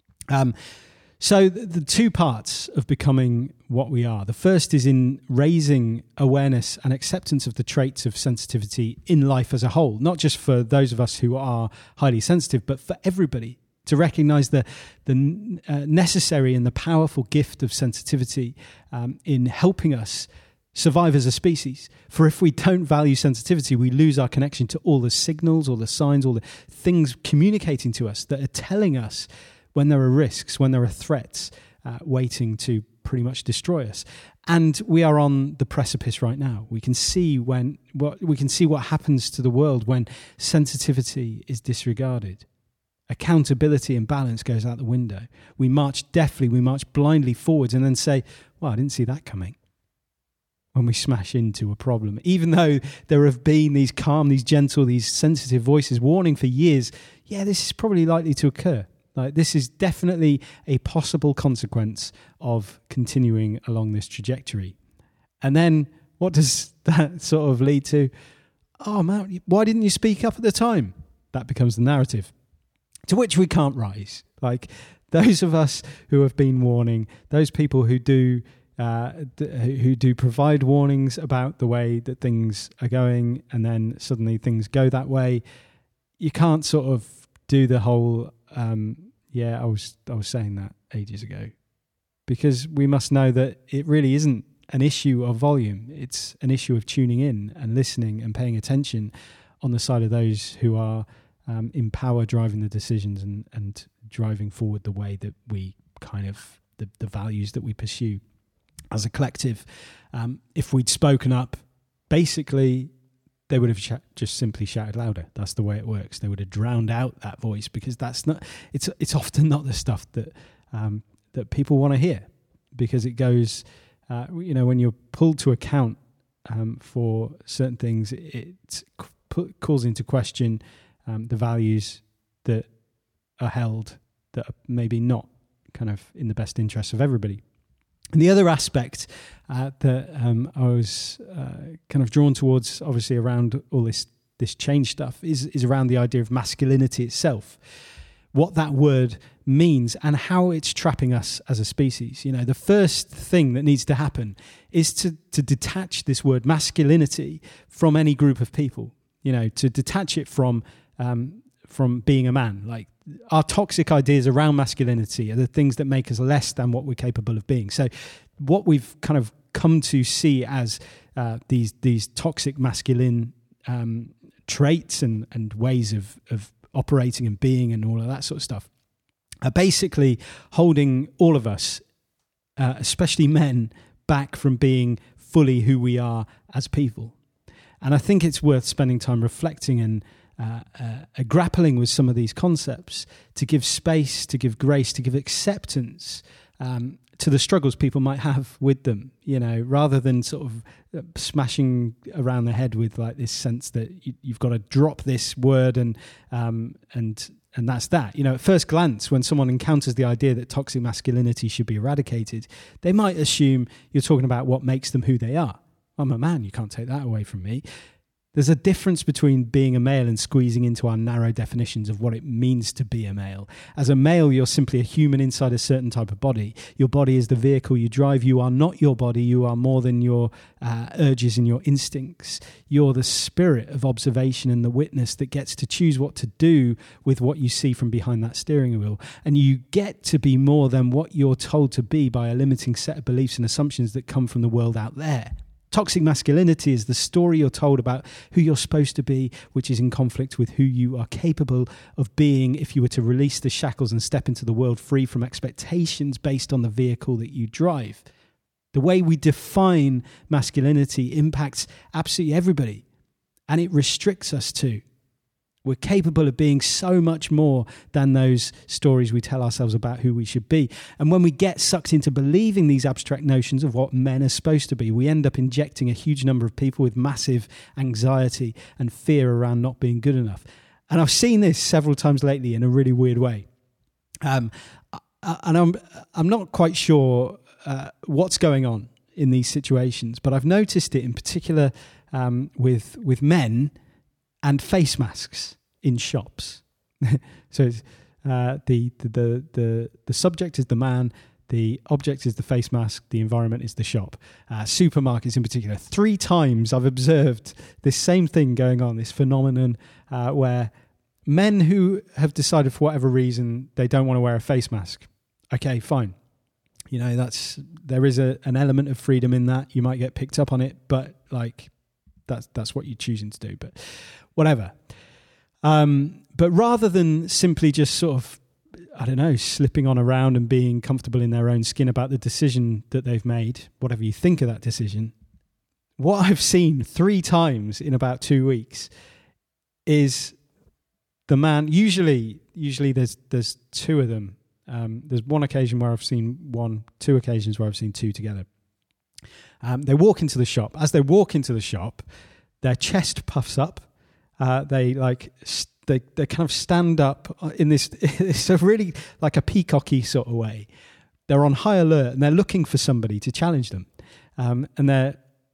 S1: So the two parts of becoming what we are. The first is in raising awareness and acceptance of the traits of sensitivity in life as a whole, not just for those of us who are highly sensitive, but for everybody, to recognize the necessary and the powerful gift of sensitivity in helping us survive as a species. For if we don't value sensitivity, we lose our connection to all the signals, all the signs, all the things communicating to us that are telling us when there are risks, when there are threats waiting to pretty much destroy us. And we are on the precipice right now. We can see what happens to the world when sensitivity is disregarded. Accountability and balance goes out the window. We march blindly forwards and then say, well, I didn't see that coming. When we smash into a problem, even though there have been these calm, these gentle, these sensitive voices warning for years, this is probably likely to occur. Like, this is definitely a possible consequence of continuing along this trajectory. And then what does that sort of lead to? Oh man, why didn't you speak up at the time? That becomes the narrative to which we can't rise. Like, those of us who have been warning, those people who do provide warnings about the way that things are going, and then suddenly things go that way. You can't sort of do the whole, I was saying that ages ago, because we must know that it really isn't an issue of volume. It's an issue of tuning in and listening and paying attention on the side of those who are in power, driving the decisions and driving forward the way that we kind of, the values that we pursue. as a collective. If we'd spoken up, basically they would have just simply shouted louder. That's the way it works. They would have drowned out that voice, because that's not. It's often not the stuff that that people want to hear, because it goes. When you're pulled to account for certain things, it calls into question the values that are held that are maybe not kind of in the best interests of everybody. And the other aspect that I was kind of drawn towards, obviously, around all this change stuff is around the idea of masculinity itself, what that word means and how it's trapping us as a species. You know, the first thing that needs to happen is to detach this word masculinity from any group of people, you know, to detach it from being a man. Like, our toxic ideas around masculinity are the things that make us less than what we're capable of being. So what we've kind of come to see as these toxic masculine traits and ways of operating and being and all of that sort of stuff are basically holding all of us, especially men, back from being fully who we are as people. And I think it's worth spending time reflecting and grappling with some of these concepts to give space, to give grace, to give acceptance to the struggles people might have with them, you know, rather than sort of smashing around the head with like this sense that you've got to drop this word and that's that. You know, at first glance, when someone encounters the idea that toxic masculinity should be eradicated, they might assume you're talking about what makes them who they are. I'm a man, you can't take that away from me. There's a difference between being a male and squeezing into our narrow definitions of what it means to be a male. As a male, you're simply a human inside a certain type of body. Your body is the vehicle you drive. You are not your body. You are more than your urges and your instincts. You're the spirit of observation and the witness that gets to choose what to do with what you see from behind that steering wheel. And you get to be more than what you're told to be by a limiting set of beliefs and assumptions that come from the world out there. Toxic masculinity is the story you're told about who you're supposed to be, which is in conflict with who you are capable of being if you were to release the shackles and step into the world free from expectations based on the vehicle that you drive. The way we define masculinity impacts absolutely everybody, and it restricts us too. We're capable of being so much more than those stories we tell ourselves about who we should be. And when we get sucked into believing these abstract notions of what men are supposed to be, we end up injecting a huge number of people with massive anxiety and fear around not being good enough. And I've seen this several times lately in a really weird way. And I'm not quite sure what's going on in these situations, but I've noticed it in particular with men and face masks in shops. So it's, the subject is the man, the object is the face mask, the environment is the shop. Supermarkets in particular. 3 times I've observed this same thing going on, this phenomenon where men who have decided for whatever reason they don't want to wear a face mask. Okay, fine. You know, there is an element of freedom in that. You might get picked up on it, but like that's what you're choosing to do. But whatever. But rather than simply just sort of, I don't know, slipping on around and being comfortable in their own skin about the decision that they've made, whatever you think of that decision, what I've seen 3 times in about 2 weeks is the man, usually there's 2 of them. There's one occasion where I've seen 1, 2 occasions where I've seen 2 together. They walk into the shop. As they walk into the shop, their chest puffs up. They kind of stand up in this. It's a really like a peacocky sort of way. They're on high alert and they're looking for somebody to challenge them. And they're,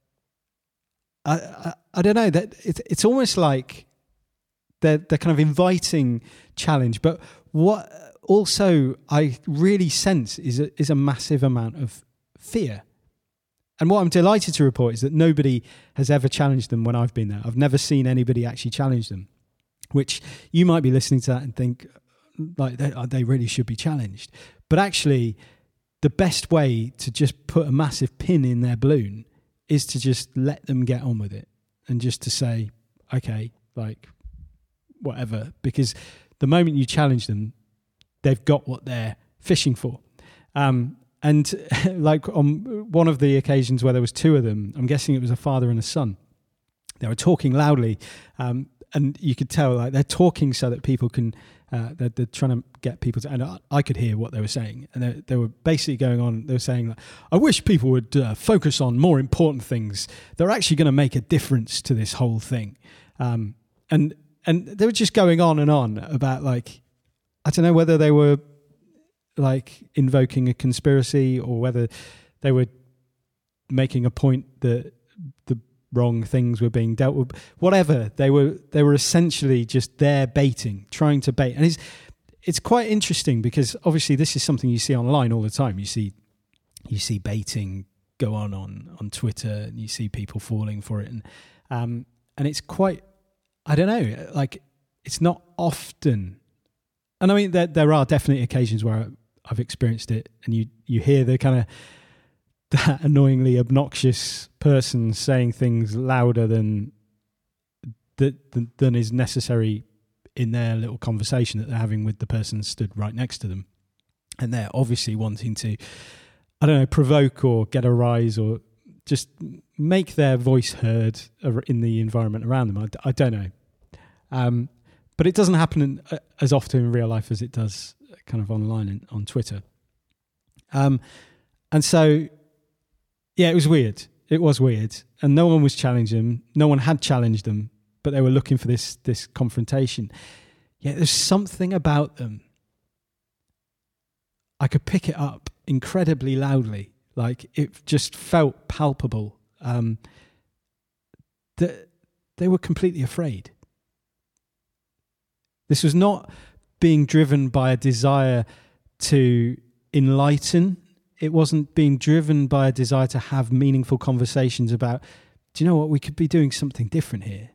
S1: I don't know, that it's almost like they're kind of inviting challenge. But what also I really sense is a massive amount of fear. And what I'm delighted to report is that nobody has ever challenged them when I've been there. I've never seen anybody actually challenge them, which you might be listening to that and think, like, they really should be challenged. But actually, the best way to just put a massive pin in their balloon is to just let them get on with it and just to say, okay, like, whatever. Because the moment you challenge them, they've got what they're fishing for. And like on one of the occasions where there was two of them, I'm guessing it was a father and a son. They were talking loudly, and you could tell like they're talking so that people can. They're trying to get people to, and I could hear what they were saying, and they were basically going on. They were saying, like, "I wish people would focus on more important things. They're actually going to make a difference to this whole thing." And they were just going on about, like, I don't know whether they were like invoking a conspiracy or whether they were making a point that the wrong things were being dealt with. Whatever, they were essentially just there trying to bait. And it's quite interesting because obviously this is something you see online all the time. You see baiting go on Twitter, and you see people falling for it, and it's quite, I don't know, like, it's not often. And I mean, there are definitely occasions where I've experienced it, and you hear the kind of that annoyingly obnoxious person saying things louder than is necessary in their little conversation that they're having with the person stood right next to them, and they're obviously wanting to, I don't know, provoke or get a rise or just make their voice heard in the environment around them. I don't know. But it doesn't happen as often in real life as it does kind of online and on Twitter. And so, yeah, it was weird. It was weird. And no one was challenging them. No one had challenged them, but they were looking for this confrontation. Yeah, there's something about them. I could pick it up incredibly loudly. Like, it just felt palpable. That they were completely afraid. This was not being driven by a desire to enlighten. It wasn't being driven by a desire to have meaningful conversations about, do you know what, we could be doing something different here.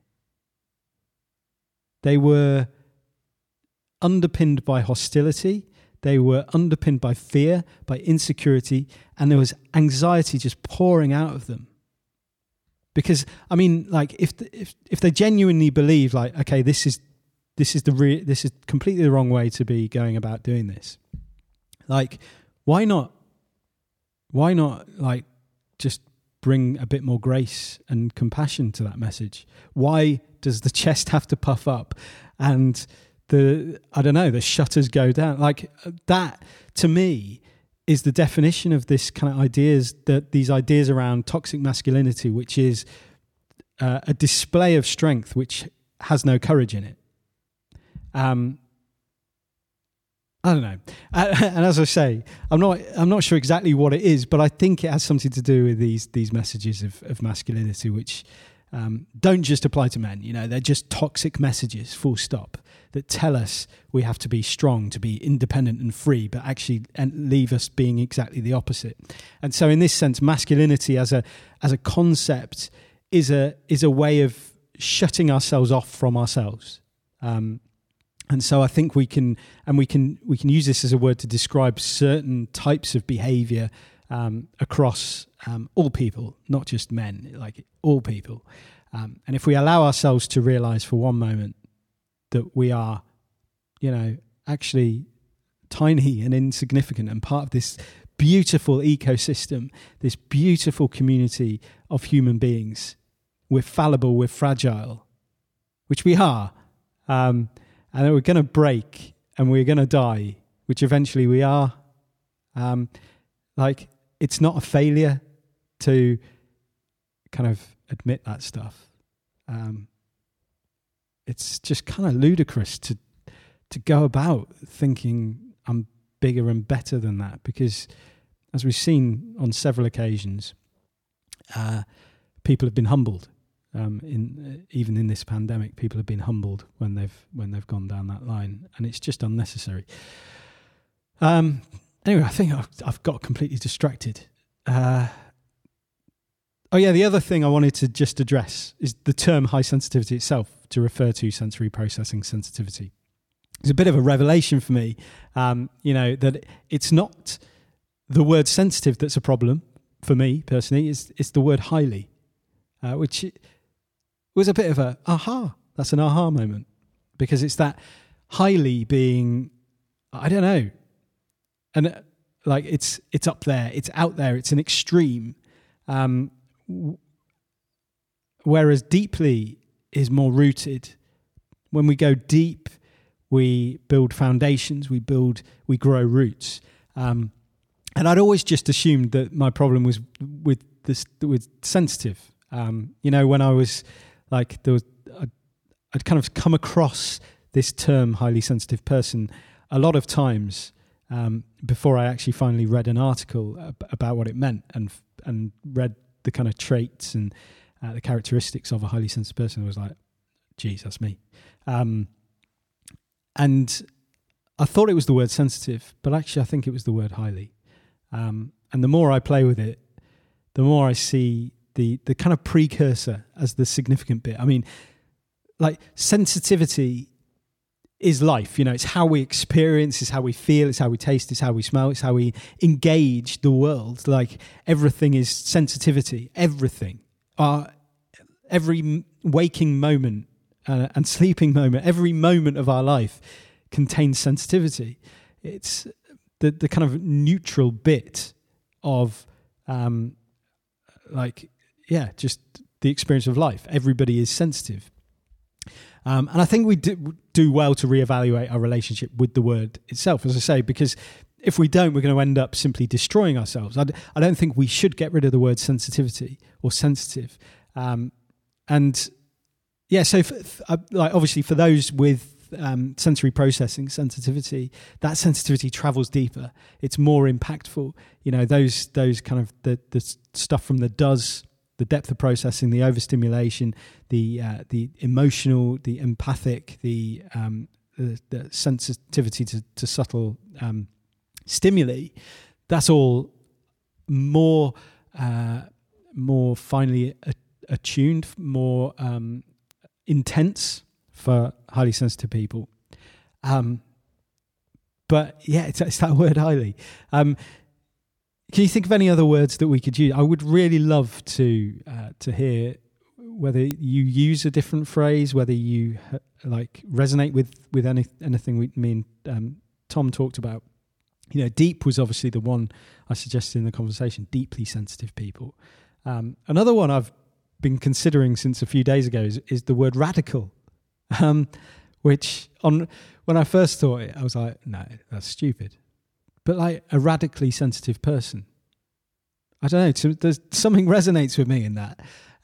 S1: They were underpinned by hostility. They were underpinned by fear, by insecurity, and there was anxiety just pouring out of them. Because, I mean, like, if they genuinely believe, like, okay, this is completely the wrong way to be going about doing this. Like, why not, like, just bring a bit more grace and compassion to that message? Why does the chest have to puff up and the shutters go down? Like, that, to me, is the definition of this kind of these ideas around toxic masculinity, which is a display of strength which has no courage in it. I don't know. And as I say, I'm not sure exactly what it is, but I think it has something to do with these messages of masculinity, which don't just apply to men. You know, they're just toxic messages, full stop, that tell us we have to be strong, to be independent and free, but actually leave us being exactly the opposite. And so in this sense, masculinity as a concept is a way of shutting ourselves off from ourselves. And so I think we can use this as a word to describe certain types of behavior across all people, not just men, like all people. And if we allow ourselves to realize for one moment that we are, you know, actually tiny and insignificant and part of this beautiful ecosystem, this beautiful community of human beings, we're fallible, we're fragile, which we are. And then we're going to break and we're going to die, which eventually we are. Like, it's not a failure to kind of admit that stuff. It's just kind of ludicrous to go about thinking I'm bigger and better than that, because as we've seen on several occasions, people have been humbled. Even in this pandemic, people have been humbled when they've gone down that line, and it's just unnecessary. Anyway, I think I've got completely distracted. The other thing I wanted to just address is the term high sensitivity itself, to refer to sensory processing sensitivity. It's a bit of a revelation for me, that it's not the word sensitive that's a problem for me personally. It's the word highly, which was a bit of a aha. That's an aha moment, because it's that highly being, I don't know. And like it's up there, it's out there, it's an extreme. Whereas deeply is more rooted. When we go deep, we build foundations, we grow roots. And I'd always just assumed that my problem was with sensitive. When I was like, I'd kind of come across this term, highly sensitive person, a lot of times before I actually finally read an article about what it meant and read the kind of traits and the characteristics of a highly sensitive person. I was like, geez, that's me. And I thought it was the word sensitive, but actually I think it was the word highly. And the more I play with it, the more I see the kind of precursor as the significant bit. I mean, like sensitivity is life, it's how we experience, it's how we feel, it's how we taste, it's how we smell, it's how we engage the world. Like everything is sensitivity, everything. Every waking moment and sleeping moment, every moment of our life contains sensitivity. It's the kind of neutral bit of just the experience of life. Everybody is sensitive. And I think we do well to reevaluate our relationship with the word itself, as I say, because if we don't, we're going to end up simply destroying ourselves. I don't think we should get rid of the word sensitivity or sensitive. So obviously for those with sensory processing sensitivity, that sensitivity travels deeper. It's more impactful. Those kind of the stuff from the does, the depth of processing, the overstimulation, the emotional, the empathic, the sensitivity to subtle stimuli. That's all more finely attuned, more intense for highly sensitive people. But yeah, it's that word highly. Can you think of any other words that we could use? I would really love to hear whether you use a different phrase, whether you resonate with anything me and Tom talked about. Deep was obviously the one I suggested in the conversation. Deeply sensitive people. Another one I've been considering since a few days ago is the word radical, which when I first thought it, I was like, no, that's stupid. But like a radically sensitive person, I don't know. There's something resonates with me in that.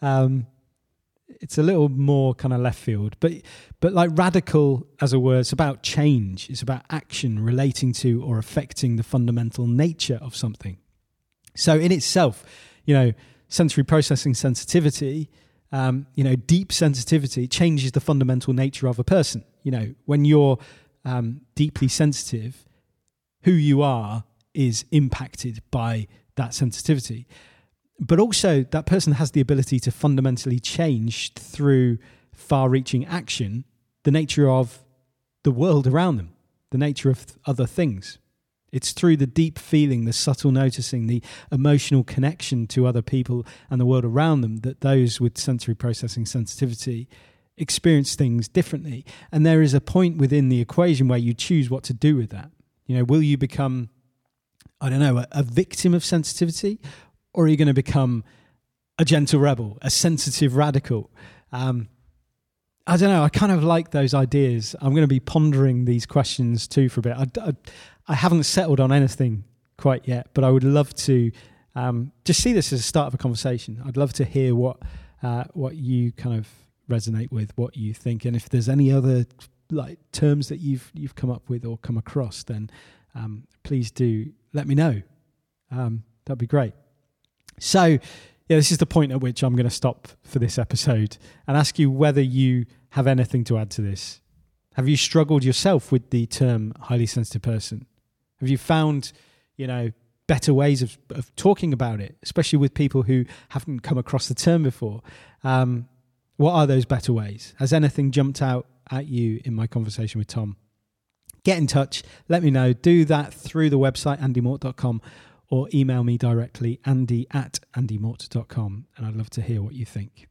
S1: It's a little more kind of left field, but like radical as a word, it's about change. It's about action relating to or affecting the fundamental nature of something. So in itself, sensory processing sensitivity, deep sensitivity changes the fundamental nature of a person. When you're deeply sensitive, who you are is impacted by that sensitivity. But also that person has the ability to fundamentally change through far-reaching action the nature of the world around them, the nature of other things. It's through the deep feeling, the subtle noticing, the emotional connection to other people and the world around them that those with sensory processing sensitivity experience things differently. And there is a point within the equation where you choose what to do with that. Will you become, a victim of sensitivity, or are you going to become a gentle rebel, a sensitive radical? I don't know. I kind of like those ideas. I'm going to be pondering these questions too for a bit. I haven't settled on anything quite yet, but I would love to just see this as a start of a conversation. I'd love to hear what you kind of resonate with, what you think, and if there's any other terms that you've come up with or come across, then please do let me know. That'd be great. So this is the point at which I'm going to stop for this episode and ask you whether you have anything to add to this. Have you struggled yourself with the term highly sensitive person? Have you found, better ways of talking about it, especially with people who haven't come across the term before? What are those better ways? Has anything jumped out at you in my conversation with Tom? Get in touch. Let me know. Do that through the website, andymort.com, or email me directly, andy@andymort.com, and I'd love to hear what you think.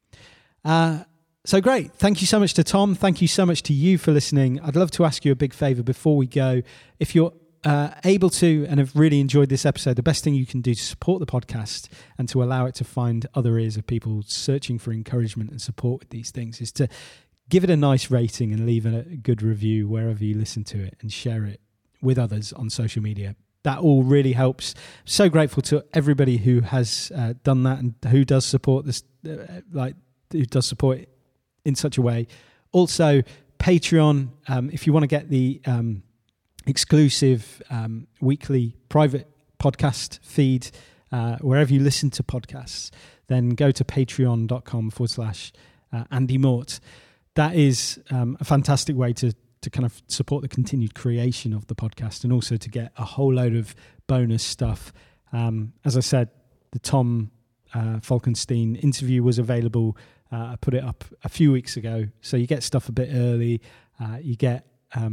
S1: So great. Thank you so much to Tom. Thank you so much to you for listening. I'd love to ask you a big favour before we go. If you're able to and have really enjoyed this episode, the best thing you can do to support the podcast and to allow it to find other ears of people searching for encouragement and support with these things is to give it a nice rating and leave a good review wherever you listen to it, and share it with others on social media. That all really helps. So grateful to everybody who has done that and who does support this, who does support it in such a way. Also, Patreon, if you want to get the exclusive weekly private podcast feed wherever you listen to podcasts, then go to patreon.com/Andy Mort. That is a fantastic way to kind of support the continued creation of the podcast, and also to get a whole load of bonus stuff. As I said, the Tom Falkenstein interview was available. I put it up a few weeks ago, so you get stuff a bit early. You get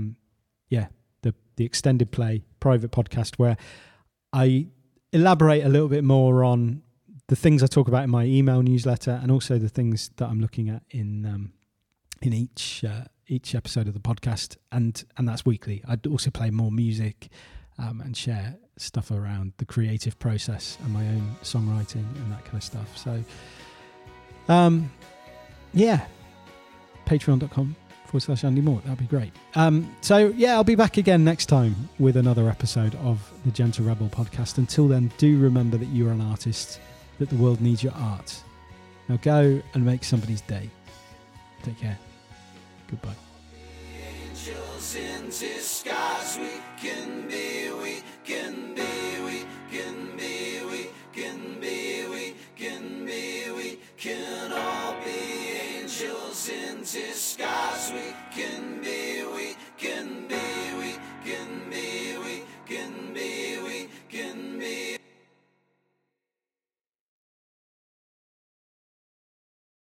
S1: the extended play private podcast, where I elaborate a little bit more on the things I talk about in my email newsletter, and also the things that I'm looking at in each episode of the podcast, and that's weekly. I'd also play more music and share stuff around the creative process and my own songwriting and that kind of stuff. So patreon.com/Andy Mort. That'd be great. I'll be back again next time with another episode of the Gentle Rebel podcast. Until then, do remember that you are an artist, that the world needs your art. Now go and make somebody's day. Take care. Goodbye.
S5: Angels in disguise, we can be, we can be, we can be, we can be, we can be, we can all be angels in disguise, we can be.